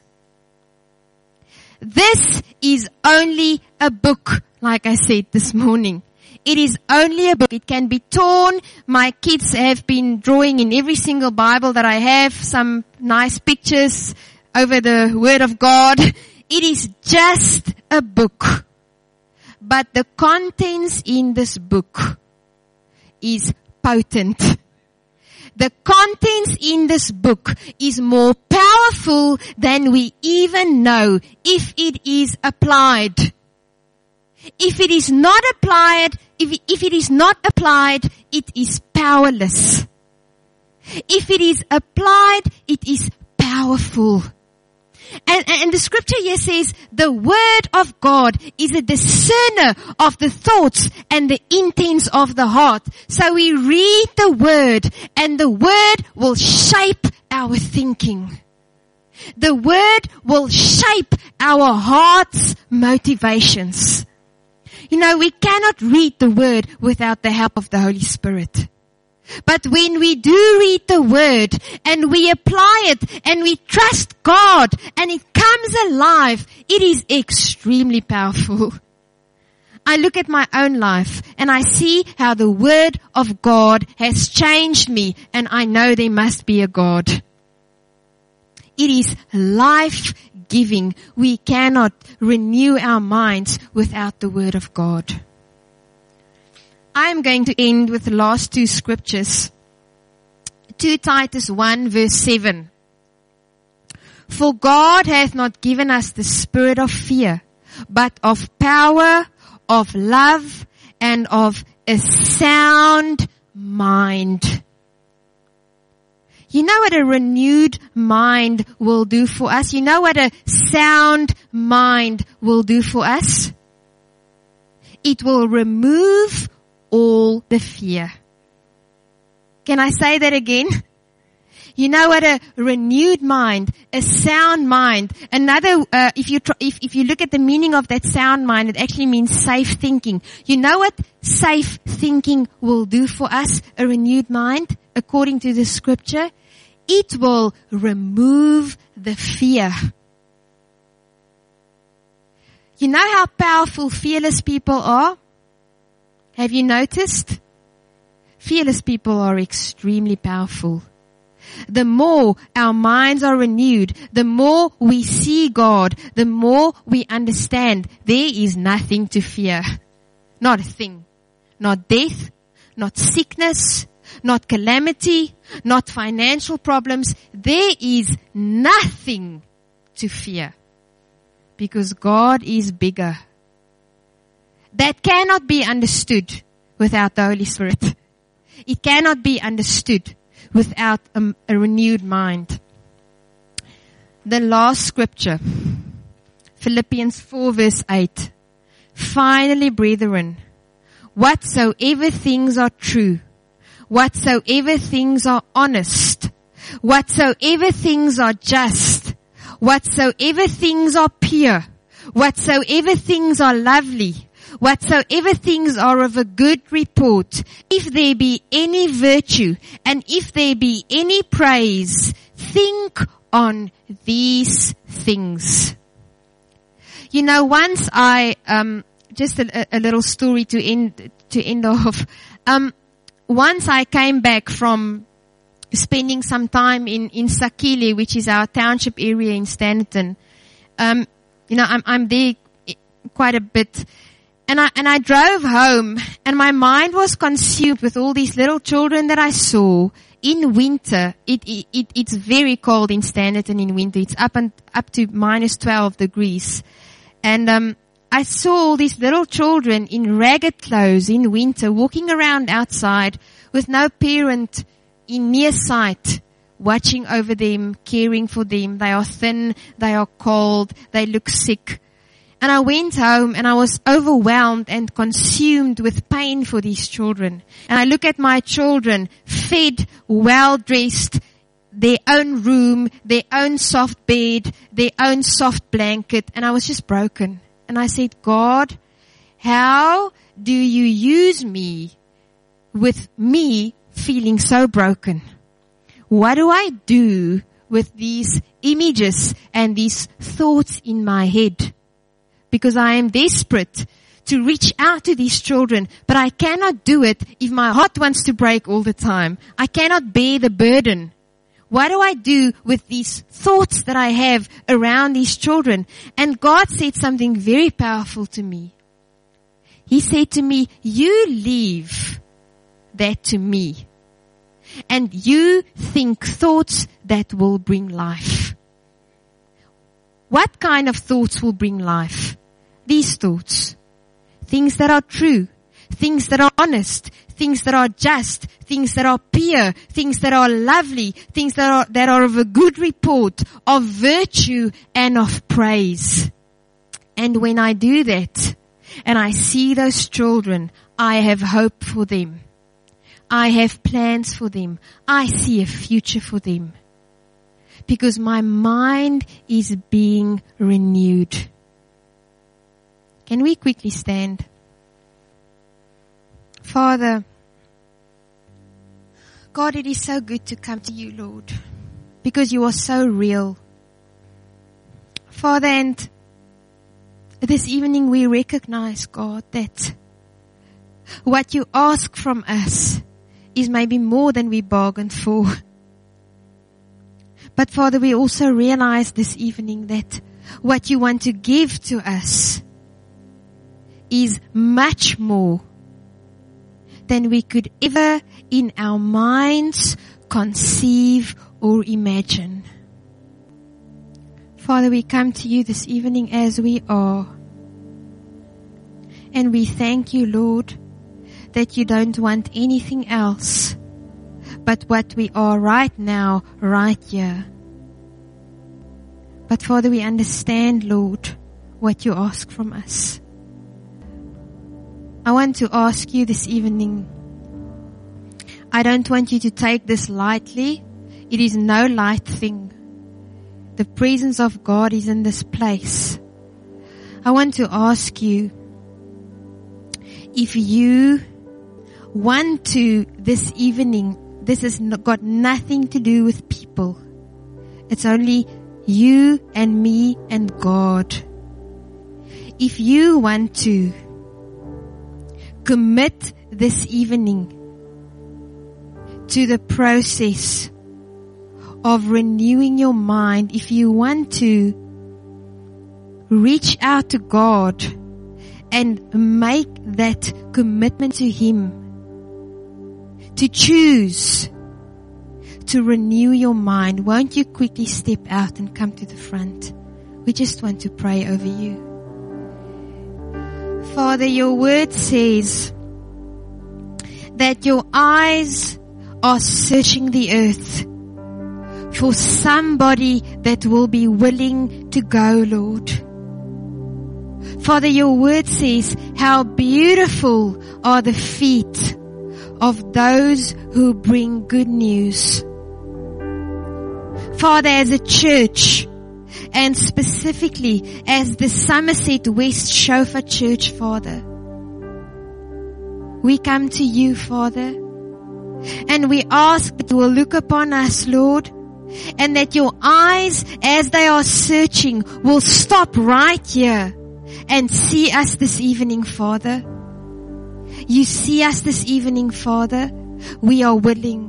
This is only a book, like I said this morning. It is only a book. It can be torn. My kids have been drawing in every single Bible that I have some nice pictures over the Word of God. It is just a book. But the contents in this book is potent. The contents in this book is more powerful than we even know if it is applied. If it is not applied, if, if it is not applied, it is powerless. If it is applied, it is powerful. And, and the scripture here says, the Word of God is a discerner of the thoughts and the intents of the heart. So we read the Word, and the Word will shape our thinking. The Word will shape our heart's motivations. You know, we cannot read the Word without the help of the Holy Spirit. But when we do read the Word and we apply it and we trust God and it comes alive, it is extremely powerful. I look at my own life and I see how the Word of God has changed me, and I know there must be a God. It is life-giving. We cannot renew our minds without the Word of God. I'm going to end with the last two scriptures. Second Titus one verse seven. For God hath not given us the spirit of fear, but of power, of love, and of a sound mind. You know what a renewed mind will do for us? You know what a sound mind will do for us? It will remove all the fear. Can I say that again? You know what a renewed mind, a sound mind, another, uh, if you, tr- if, if you look at the meaning of that sound mind, it actually means safe thinking. You know what safe thinking will do for us, a renewed mind, according to the scripture? It will remove the fear. You know how powerful fearless people are? Have you noticed? Fearless people are extremely powerful. the more our minds are renewed, the more we see God, the more we understand there is nothing to fear. Not a thing. Not death, not sickness, not calamity, not financial problems. There is nothing to fear because God is bigger. That cannot be understood without the Holy Spirit. It cannot be understood without a, a renewed mind. The last scripture, Philippians four verse eight. Finally, brethren, whatsoever things are true, whatsoever things are honest, whatsoever things are just, whatsoever things are pure, whatsoever things are lovely, whatsoever things are of a good report, if there be any virtue, and if there be any praise, think on these things. You know, once I, um, just a, a little story to end, to end off. Um, once I came back from spending some time in, in Sakile, which is our township area in Standerton. Um, you know, I'm, I'm there quite a bit. And I, and I drove home and my mind was consumed with all these little children that I saw in winter. It, it, it it's very cold in Standerton in winter. It's up and, up to minus twelve degrees. And, um, I saw all these little children in ragged clothes in winter walking around outside with no parent in near sight watching over them, caring for them. They are thin, they are cold, they look sick. And I went home and I was overwhelmed and consumed with pain for these children. And I look at my children, fed, well dressed, their own room, their own soft bed, their own soft blanket, and I was just broken. And I said, God, how do you use me with me feeling so broken? What do I do with these images and these thoughts in my head? Because I am desperate to reach out to these children, but I cannot do it if my heart wants to break all the time. I cannot bear the burden. What do I do with these thoughts that I have around these children? And God said something very powerful to me. He said to me, you leave that to me. And you think thoughts that will bring life. What kind of thoughts will bring life? These thoughts. Things that are true. Things that are honest. Things that are just, things that are pure, things that are lovely, things that are, that are of a good report, of virtue and of praise. And when I do that, and I see those children, I have hope for them. I have plans for them. I see a future for them. Because my mind is being renewed. Can we quickly stand? Father, God, it is so good to come to you, Lord, because you are so real. Father, and this evening we recognize, God, that what you ask from us is maybe more than we bargained for. But Father, we also realize this evening that what you want to give to us is much more than we could ever in our minds conceive or imagine. Father, we come to you this evening as we are. And we thank you, Lord, that you don't want anything else but what we are right now, right here. But Father, we understand, Lord, what you ask from us. I want to ask you this evening, I don't want you to take this lightly. It is no light thing. The presence of God is in this place. I want to ask you, if you want to this evening, this has got nothing to do with people. It's only you and me and God. If you want to commit this evening to the process of renewing your mind, if you want to reach out to God and make that commitment to Him, to choose to renew your mind, won't you quickly step out and come to the front? We just want to pray over you. Father, your word says that your eyes are searching the earth for somebody that will be willing to go, Lord. Father, your word says how beautiful are the feet of those who bring good news. Father, as a church, and specifically as the Somerset West Shofar Church, Father, we come to you, Father, and we ask that you will look upon us, Lord, and that your eyes, as they are searching, will stop right here and see us this evening, Father. You see us this evening, Father. We are willing.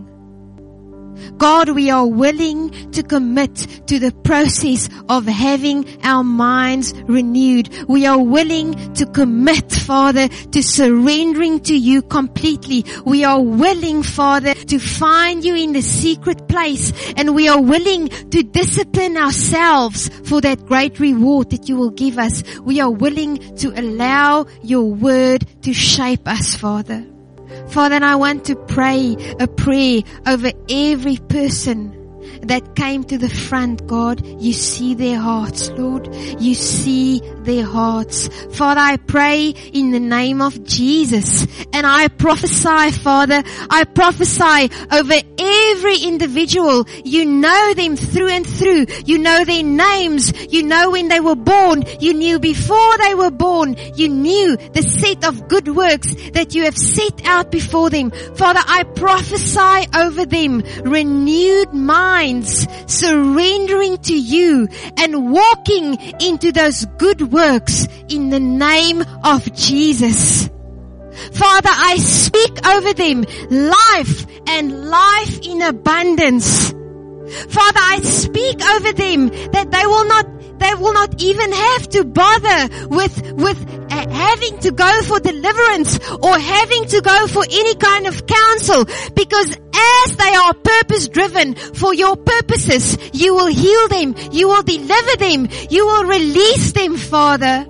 God, we are willing to commit to the process of having our minds renewed. We are willing to commit, Father, to surrendering to you completely. We are willing, Father, to find you in the secret place, and we are willing to discipline ourselves for that great reward that you will give us. We are willing to allow your word to shape us, Father. Father, and I want to pray a prayer over every person that came to the front, God. You see their hearts, Lord. You see their hearts. Father, I pray in the name of Jesus, and I prophesy, Father, I prophesy over every individual. You know them through and through. You know their names. You know when they were born. You knew before they were born. You knew the set of good works that you have set out before them. Father, I prophesy over them renewed minds, surrendering to you and walking into those good works in the name of Jesus. Father, I speak over them life and life in abundance. Father, I speak over them that they will not They will not even have to bother with, with uh, having to go for deliverance or having to go for any kind of counsel, because as they are purpose driven for your purposes, you will heal them, you will deliver them, you will release them, Father.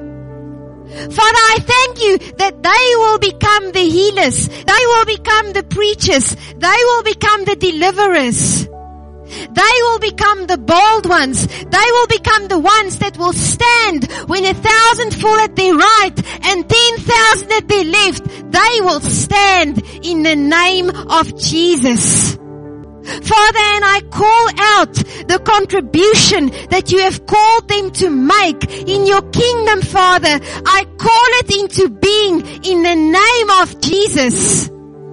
Father, I thank you that they will become the healers, they will become the preachers, they will become the deliverers. They will become the bold ones. They will become the ones that will stand when a thousand fall at their right and ten thousand at their left. They will stand in the name of Jesus. Father, and I call out the contribution that you have called them to make in your kingdom, Father. I call it into being in the name of Jesus.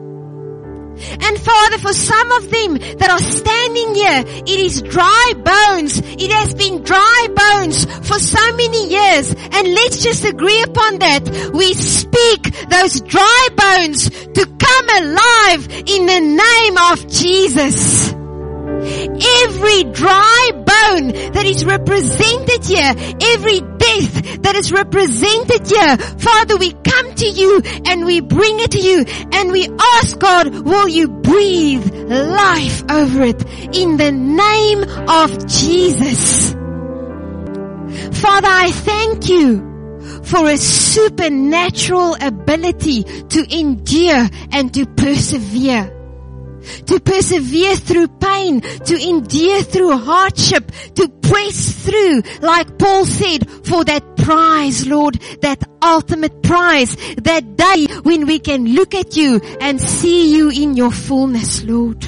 And Father, for some of them that are standing here, it is dry bones. It has been dry bones for so many years. And let's just agree upon that. We speak those dry bones to come alive in the name of Jesus. Every dry bone that is represented here, every death that is represented here, Father, we come to you and we bring it to you and we ask, God, will you breathe life over it in the name of Jesus. Father, I thank you for a supernatural ability to endure and to persevere. To persevere through pain, to endure through hardship, to press through, like Paul said, for that prize, Lord, that ultimate prize, that day when we can look at you and see you in your fullness, Lord.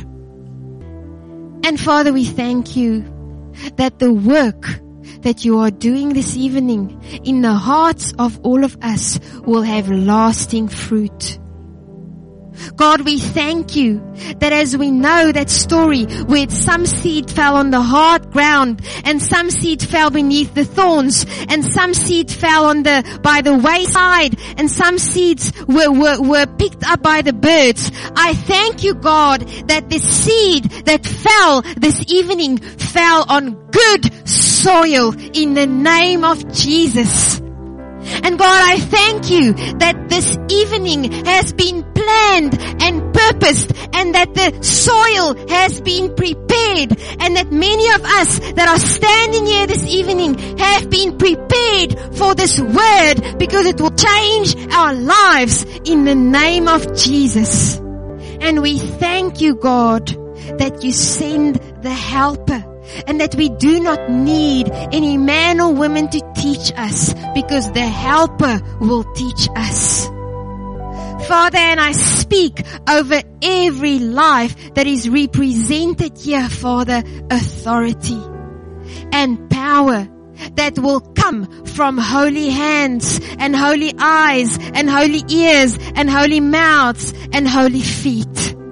And Father, we thank you that the work that you are doing this evening in the hearts of all of us will have lasting fruit. God, we thank you that as we know that story where some seed fell on the hard ground and some seed fell beneath the thorns and some seed fell on the, by the wayside and some seeds were, were, were picked up by the birds. I thank you, God, that the seed that fell this evening fell on good soil in the name of Jesus. And God, I thank you that this evening has been planned and purposed and that the soil has been prepared and that many of us that are standing here this evening have been prepared for this word because it will change our lives in the name of Jesus. And we thank you, God, that you send the helper. And that we do not need any man or woman to teach us because the helper will teach us. Father, and I speak over every life that is represented here, Father, authority and power that will come from holy hands and holy eyes and holy ears and holy mouths and holy feet.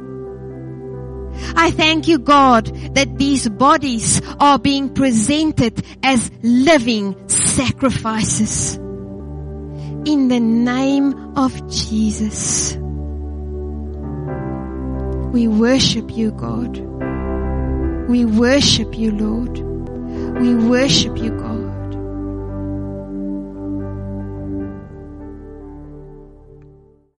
I thank you, God, that these bodies are being presented as living sacrifices. In the name of Jesus. We worship you, God. We worship you, Lord. We worship you, God.